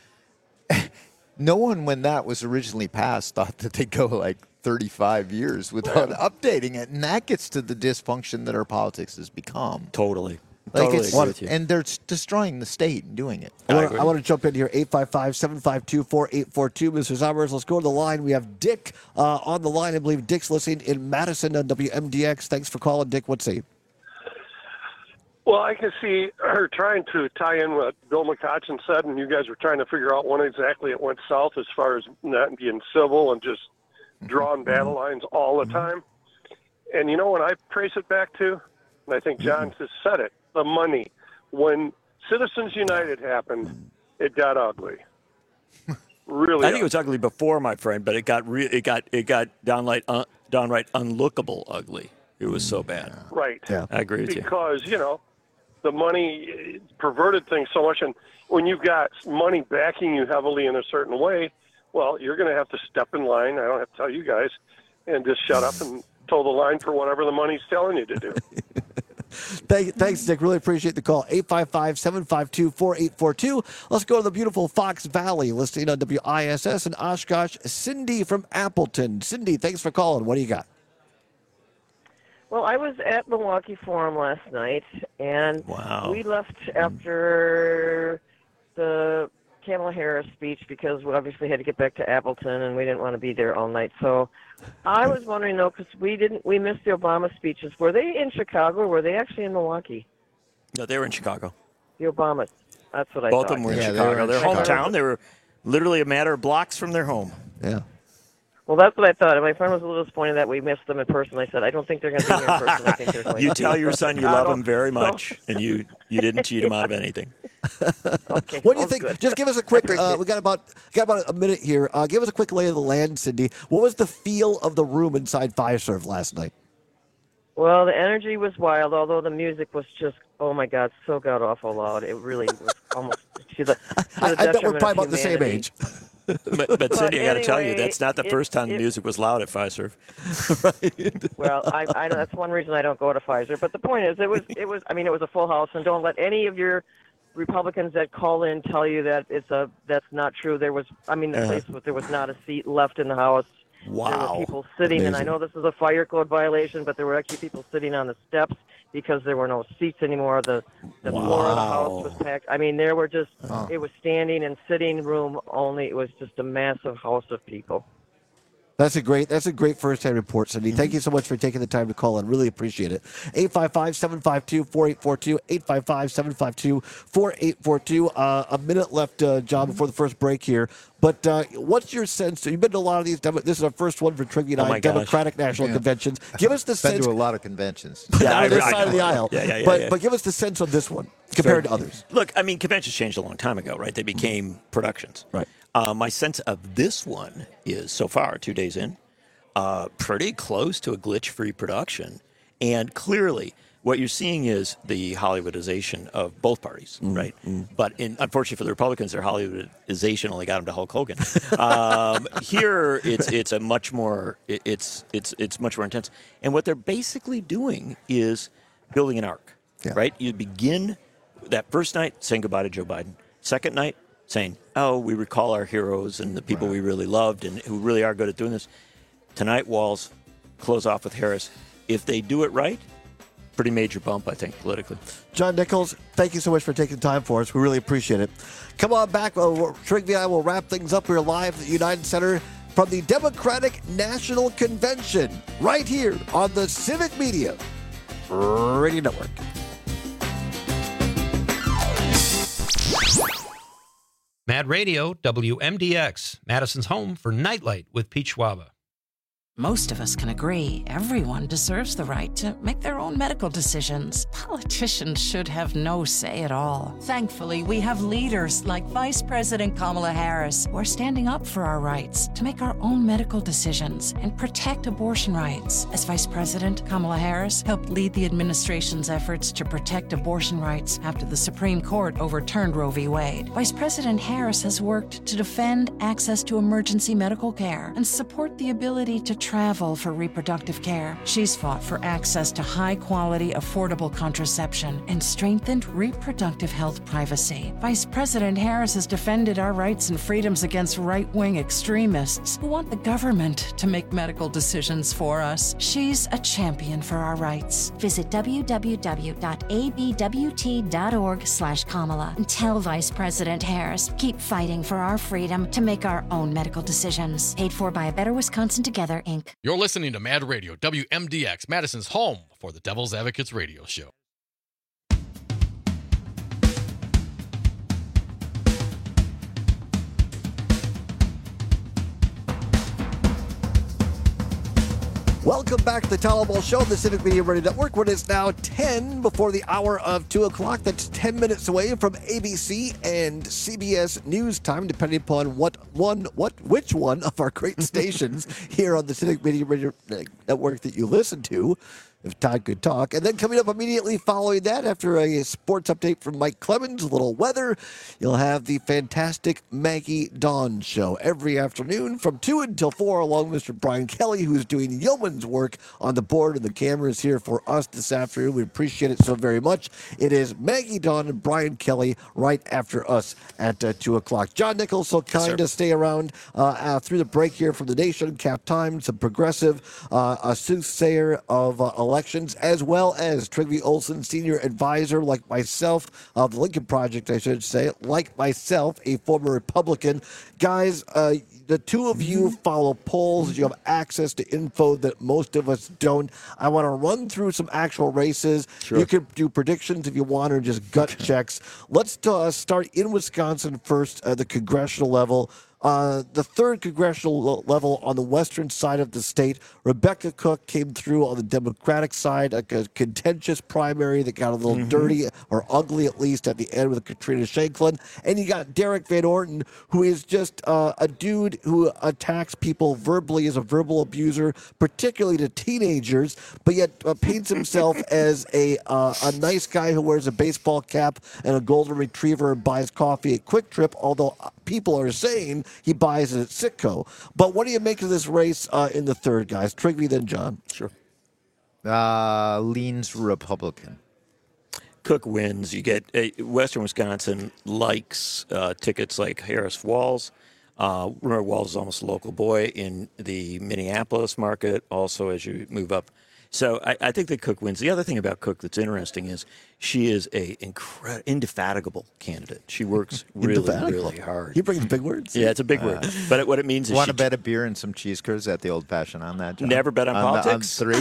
No one, when that was originally passed, thought that they'd go like 35 years without updating it, and that gets to the dysfunction that our politics has become. Totally. Agree with you. And they're destroying the state and doing it. I want to jump in here. 855-752-4842. Mr. Summers, let's go to the line. We have Dick on the line. I believe Dick's listening in Madison on WMDX. Thanks for calling, Dick. What's say? Well, I can see her trying to tie in what Bill McCutcheon said, and you guys were trying to figure out when exactly it went south as far as not being civil and just drawing battle lines all the time. And when I trace it back to, and I think John just said it, the money. When Citizens United happened, it got ugly. Really, I think it was ugly before, my friend, but it got downright unlookable ugly. It was so bad. Right. Yeah, I agree with you. Because the money perverted things so much, and when you've got money backing you heavily in a certain way, well, you're going to have to step in line. I don't have to tell you guys, and just shut up and toe the line for whatever the money's telling you to do. Thanks, Dick. Really appreciate the call. 855-752-4842. Let's go to the beautiful Fox Valley, listening on WISS in Oshkosh. Cindy from Appleton. Cindy, thanks for calling. What do you got? Well, I was at Milwaukee Forum last night, and we left after the Kamala Harris speech because we obviously had to get back to Appleton, and we didn't want to be there all night. So I was wondering, though, because we missed the Obama speeches. Were they in Chicago, or were they actually in Milwaukee? No, they were in Chicago. The Obamas. That's what I Both thought. of them were in Chicago. Their hometown. They were literally a matter of blocks from their home. Yeah. Well, that's what I thought. And my friend was a little disappointed that we missed them in person. I said, I don't think they're going to be here in person. I think they're going You to tell your son you love him very much, and you didn't cheat him out of anything. Okay. What do you think? Good. Just give us a quick. We got about a minute here. Give us a quick lay of the land, Cindy. What was the feel of the room inside Fiserv last night? Well, the energy was wild, although the music was just, oh my God, so god awful loud. It really was almost to the I bet we're detriment probably of about the same humanity. age. But Cindy, I got to tell you, anyway, that's not the first time the music was loud at Fiserv. Well, I know that's one reason I don't go to Pfizer. But the point is, it was a full house, and don't let any of your Republicans that call in tell you that that's not true. There was, there was not a seat left in the house. Wow. There were people sitting, and I know this is a fire code violation, but there were actually people sitting on the steps because there were no seats anymore. The floor of the house was packed. There were just, it was standing and sitting room only. It was just a massive house of people. That's a great first-hand report, Cindy. Thank you so much for taking the time to call in. Really appreciate it. 855-752-4842, 855-752-4842. A minute left, John, before the first break here. But what's your sense? You've been to a lot of these. This is our first one for Triggy and I, Democratic National Conventions. Give us the sense. Been to a lot of conventions. Yeah, on this side of the aisle. Yeah. But give us the sense on this one compared to others. Look, conventions changed a long time ago, right? They became productions. Right. My sense of this one is, so far, 2 days in, pretty close to a glitch-free production. And clearly, what you're seeing is the Hollywoodization of both parties, right? But unfortunately for the Republicans, their Hollywoodization only got them to Hulk Hogan. Here, it's a much more it's much more intense. And what they're basically doing is building an arc, right? You begin that first night saying goodbye to Joe Biden. Second night saying, "Oh, we recall our heroes and the people we really loved and who really are good at doing this." Tonight, Walz close off with Harris. If they do it right, pretty major bump, I think, politically. John Nichols, thank you so much for taking the time for us. We really appreciate it. Come on back. Trigby and I will wrap things up. We're live at the United Center from the Democratic National Convention right here on the Civic Media Radio Network. Mad Radio, WMDX, Madison's home for Nightlight with Pete Schwaba. Most of us can agree everyone deserves the right to make their own medical decisions. Politicians should have no say at all. Thankfully, we have leaders like Vice President Kamala Harris who are standing up for our rights to make our own medical decisions and protect abortion rights. As Vice President, Kamala Harris helped lead the administration's efforts to protect abortion rights after the Supreme Court overturned Roe v. Wade. Vice President Harris has worked to defend access to emergency medical care and support the ability to travel for reproductive care. She's fought for access to high-quality, affordable contraception and strengthened reproductive health privacy. Vice President Harris has defended our rights and freedoms against right-wing extremists who want the government to make medical decisions for us. She's a champion for our rights. Visit www.abwt.org/Kamala and tell Vice President Harris, keep fighting for our freedom to make our own medical decisions. Paid for by A Better Wisconsin Together, Inc. You're listening to Mad Radio, WMDX, Madison's home for the Devil's Advocates radio show. Welcome back to the Tyler Ball Show, the Civic Media Radio Network. When it's now 10 before the hour of 2 o'clock. That's 10 minutes away from ABC and CBS News time, depending upon which one of our great stations here on the Civic Media Radio Network that you listen to, if Todd could talk. And then coming up immediately following that, after a sports update from Mike Clemens, a little weather, you'll have the fantastic Maggie Dawn Show every afternoon from 2 until 4, along with Mr. Brian Kelly, who's doing yeoman's work on the board, and the camera is here for us this afternoon. We appreciate it so very much. It is Maggie Dawn and Brian Kelly right after us at 2 o'clock. John Nichols, so kind to stay around through the break here from the Nation, Cap Times, a progressive, a soothsayer of elections, as well as Trygve Olsen, senior advisor, like myself, of the Lincoln Project, I should say, like myself, a former Republican. Guys, the two of you follow polls. You have access to info that most of us don't. I want to run through some actual races. Sure. You can do predictions if you want, or just gut checks. Let's start in Wisconsin first, the congressional level. The third congressional level on the western side of the state, Rebecca Cook came through on the Democratic side, a contentious primary that got a little dirty, or ugly at least, at the end with Katrina Shanklin. And you got Derek Van Orton, who is just a dude who attacks people verbally, as a verbal abuser, particularly to teenagers, but yet paints himself as a nice guy who wears a baseball cap and a golden retriever and buys coffee at Quick Trip, although people are saying he buys it at Citgo. But what do you make of this race in the third, guys? Trygve, then John. Sure. Leans Republican. Cook wins. You get Western Wisconsin likes tickets like Harris Walz. Remember, Walz is almost a local boy in the Minneapolis market, also as you move up. So I think that Cook wins. The other thing about Cook that's interesting is she is a indefatigable candidate. She works really hard. He brings big words. Yeah, it's a big word. But what it means is want to bet a beer and some cheese curds at the Old Fashioned on that, John? Never bet on politics. On 3.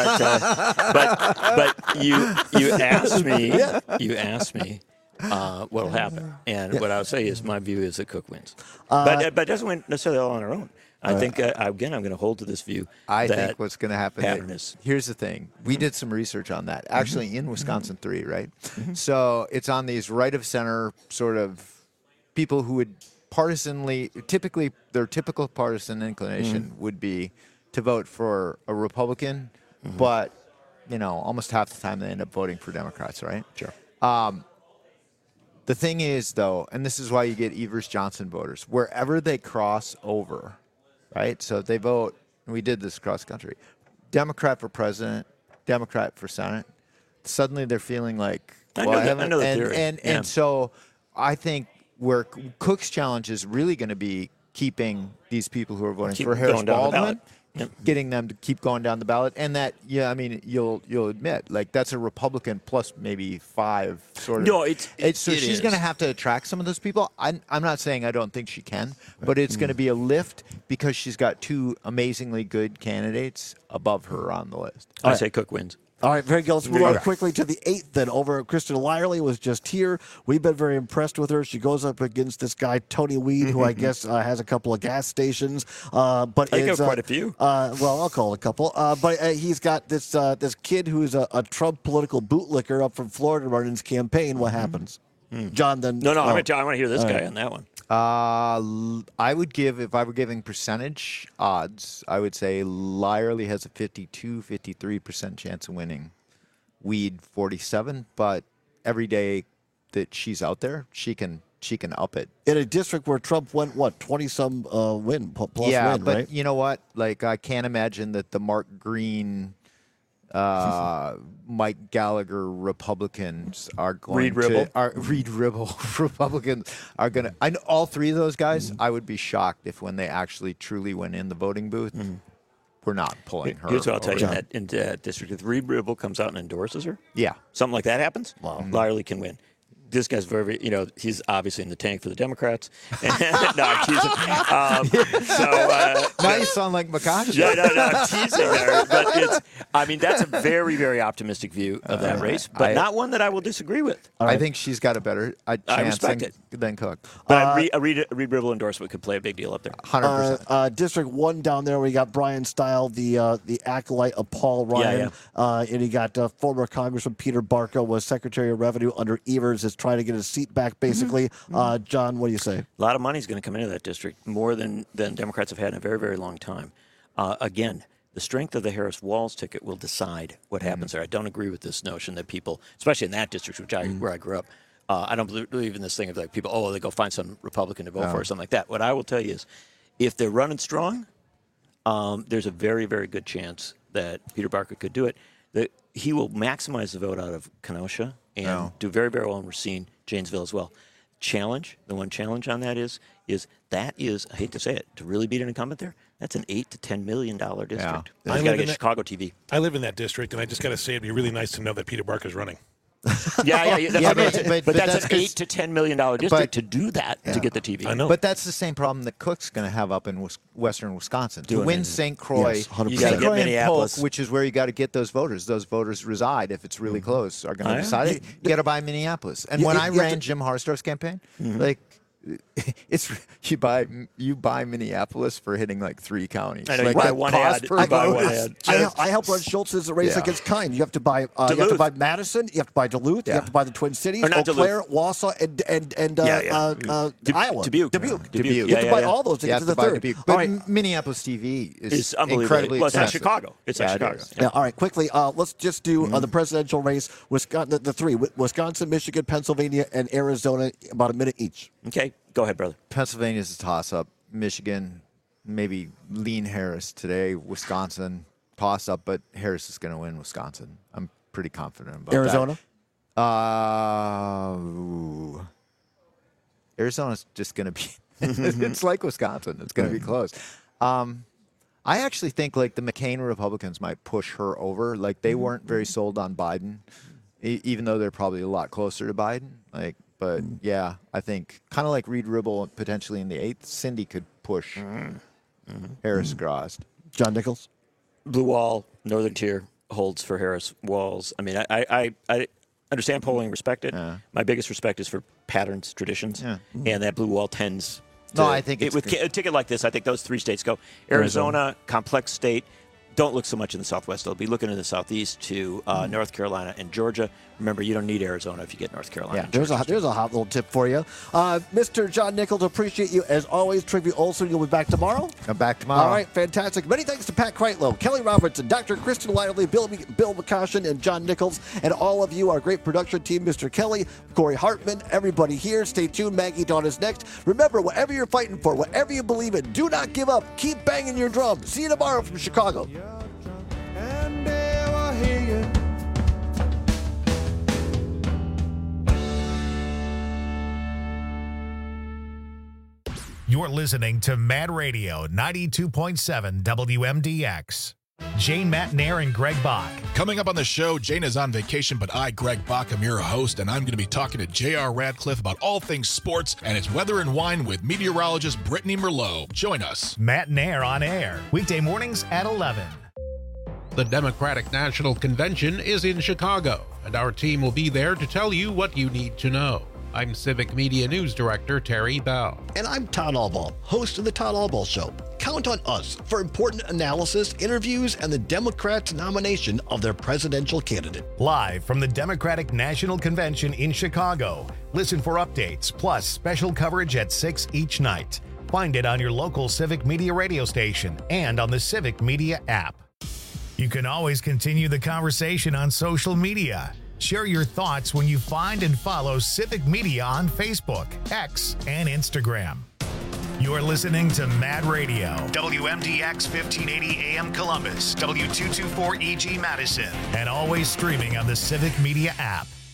But you asked me. Yeah. You asked me. What'll happen? And what I would say is my view is that Cook wins. But it doesn't win necessarily all on her own. I think, again, I'm going to hold to this view. I think what's going to happen is, here's the thing. We did some research on that, actually in Wisconsin 3, right? So it's on these right-of-center sort of people who would partisanly, typically their typical partisan inclination would be to vote for a Republican, but almost half the time they end up voting for Democrats, right? Sure. The thing is, though, and this is why you get Evers-Johnson voters, wherever they cross over, right? So if they vote, and we did this across the country, Democrat for president, Democrat for Senate, suddenly they're feeling like, I know the theory. And so I think where Cook's challenge is really going to be keeping these people who are voting for Harris Baldwin, getting them to keep going down the ballot, and that, you'll admit, like, that's a Republican plus maybe 5 sort of. No, so she's going to have to attract some of those people. I'm not saying I don't think she can, but it's going to be a lift because she's got 2 amazingly good candidates above her on the list. I say Cook wins. All right, very good. Let's move on quickly to the 8th then. Over Kristen Lyerly was just here. We've been very impressed with her. She goes up against this guy, Tony Weed, who I guess has a couple of gas stations. But I think quite a few. Well, I'll call it a couple. But he's got this kid who's a Trump political bootlicker up from Florida running his campaign. What happens? John, then. No, I want to hear this guy on that one. I would give, if I were giving percentage odds, I would say Lyerly has a 53% chance of winning. Weed 47, but every day that she's out there, she can up it. In a district where Trump went, 20-some win, plus win, but right? you know what? Like, I can't imagine that the Mark Green, Mike Gallagher Republicans are going Reed Ribble Republicans are going to. I know all 3 of those guys. I would be shocked if when they actually truly went in the voting booth, we're not pulling her. Here's what I'll tell you: in that district, if Reed Ribble comes out and endorses her, something like that happens, Lyerly can win. This guy's very, he's obviously in the tank for the Democrats. No, I'm teasing. Now you sound like McConaughey. No, I'm teasing there. But that's a very, very optimistic view of that race, but not one that I will disagree with. I think she's got a better chance than Cook. But a Reed Ribble endorsement could play a big deal up there. 100%. District 1 down there, we got Brian Stile, the acolyte of Paul Ryan. And he got former Congressman Peter Barca was Secretary of Revenue under Evers, is trying to get his seat back, basically. John, what do you say? A lot of money is going to come into that district, more than Democrats have had in a very, very long time. Again, the strength of the Harris-Walz ticket will decide what happens there. I don't agree with this notion that people, especially in that district, where I grew up, I don't believe in this thing of like people, they go find some Republican to vote for or something like that. What I will tell you is, if they're running strong, there's a very, very good chance that Peter Barca could do it. That he will maximize the vote out of Kenosha and do very, very well in Racine, Janesville as well. The one challenge on that is I hate to say it, to really beat an incumbent there, that's an $8 to $10 million district. You got to get Chicago TV. I live in that district, and I just got to say it'd be really nice to know that Peter Barca's running. But that's an $8 to $10 million district to do that, to get the TV. I know. But that's the same problem that Cook's going to have up in western Wisconsin. To win St. Croix, you got to get Minneapolis, Polk, which is where you got to get those voters. Those voters reside, if it's really close, are going to decide it. You got to buy Minneapolis. And when I ran Jim Harsdorf's campaign, you buy Minneapolis for hitting like 3 counties. I know, you buy one ad. I helped run Schultz's race against Kine. You have to buy Madison. You have to buy Duluth. You have to buy the Twin Cities, Eau Claire, Wausau, and Iowa. Dubuque. You have to buy all those to get to the third. But Minneapolis TV is unbelievably incredibly expensive. It's not Chicago. It's not Chicago. Yeah. All right. Quickly, let's just do the presidential race. Wisconsin, the 3: Wisconsin, Michigan, Pennsylvania, and Arizona. About a minute each. Okay. Go ahead, brother. Pennsylvania's a toss-up. Michigan, maybe lean Harris today. Wisconsin, toss-up, but Harris is going to win Wisconsin. I'm pretty confident about Arizona? that. Arizona's just going to be – it's like Wisconsin. It's going to be close. I actually think, like, the McCain Republicans might push her over. Like, they weren't very sold on Biden, even though they're probably a lot closer to Biden. But, yeah, I think kind of like Reed Ribble potentially in the 8th, Cindy could push Harris-Grost. John Nichols? Blue wall, northern tier holds for Harris-Walz. I mean, I understand polling, respect it. My biggest respect is for patterns, traditions, and that blue wall tends to... No, I think it's... With a ticket like this, I think those 3 states go. Arizona, complex state. Don't look so much in the Southwest. They'll be looking in the Southeast to North Carolina and Georgia, Remember, you don't need Arizona if you get North Carolina. Yeah, there's a hot little tip for you. Mr. John Nichols, appreciate you as always. Trivia Olson, you'll be back tomorrow? I'm back tomorrow. All right, fantastic. Many thanks to Pat Kreitlow, Kelly Robertson, Dr. Kristen Lively, Bill McCoshen, and John Nichols, and all of you, our great production team, Mr. Kelly, Corey Hartman, everybody here. Stay tuned. Maggie Dawn is next. Remember, whatever you're fighting for, whatever you believe in, do not give up. Keep banging your drum. See you tomorrow from Chicago. You're listening to Mad Radio 92.7 WMDX. Jane Matnair and Greg Bach. Coming up on the show, Jane is on vacation, but I, Greg Bach, am your host, and I'm going to be talking to J.R. Radcliffe about all things sports and its weather and wine with meteorologist Brittany Merlot. Join us. Matnair on air, weekday mornings at 11. The Democratic National Convention is in Chicago, and our team will be there to tell you what you need to know. I'm Civic Media News Director Terry Bell. And I'm Todd Allball, host of The Todd Allball Show. Count on us for important analysis, interviews, and the Democrats' nomination of their presidential candidate. Live from the Democratic National Convention in Chicago. Listen for updates, plus special coverage at 6 each night. Find it on your local Civic Media radio station and on the Civic Media app. You can always continue the conversation on social media. Share your thoughts when you find and follow Civic Media on Facebook, X, and Instagram. You're listening to Mad Radio, WMDX 1580 AM Columbus, W224EG Madison, and always streaming on the Civic Media app.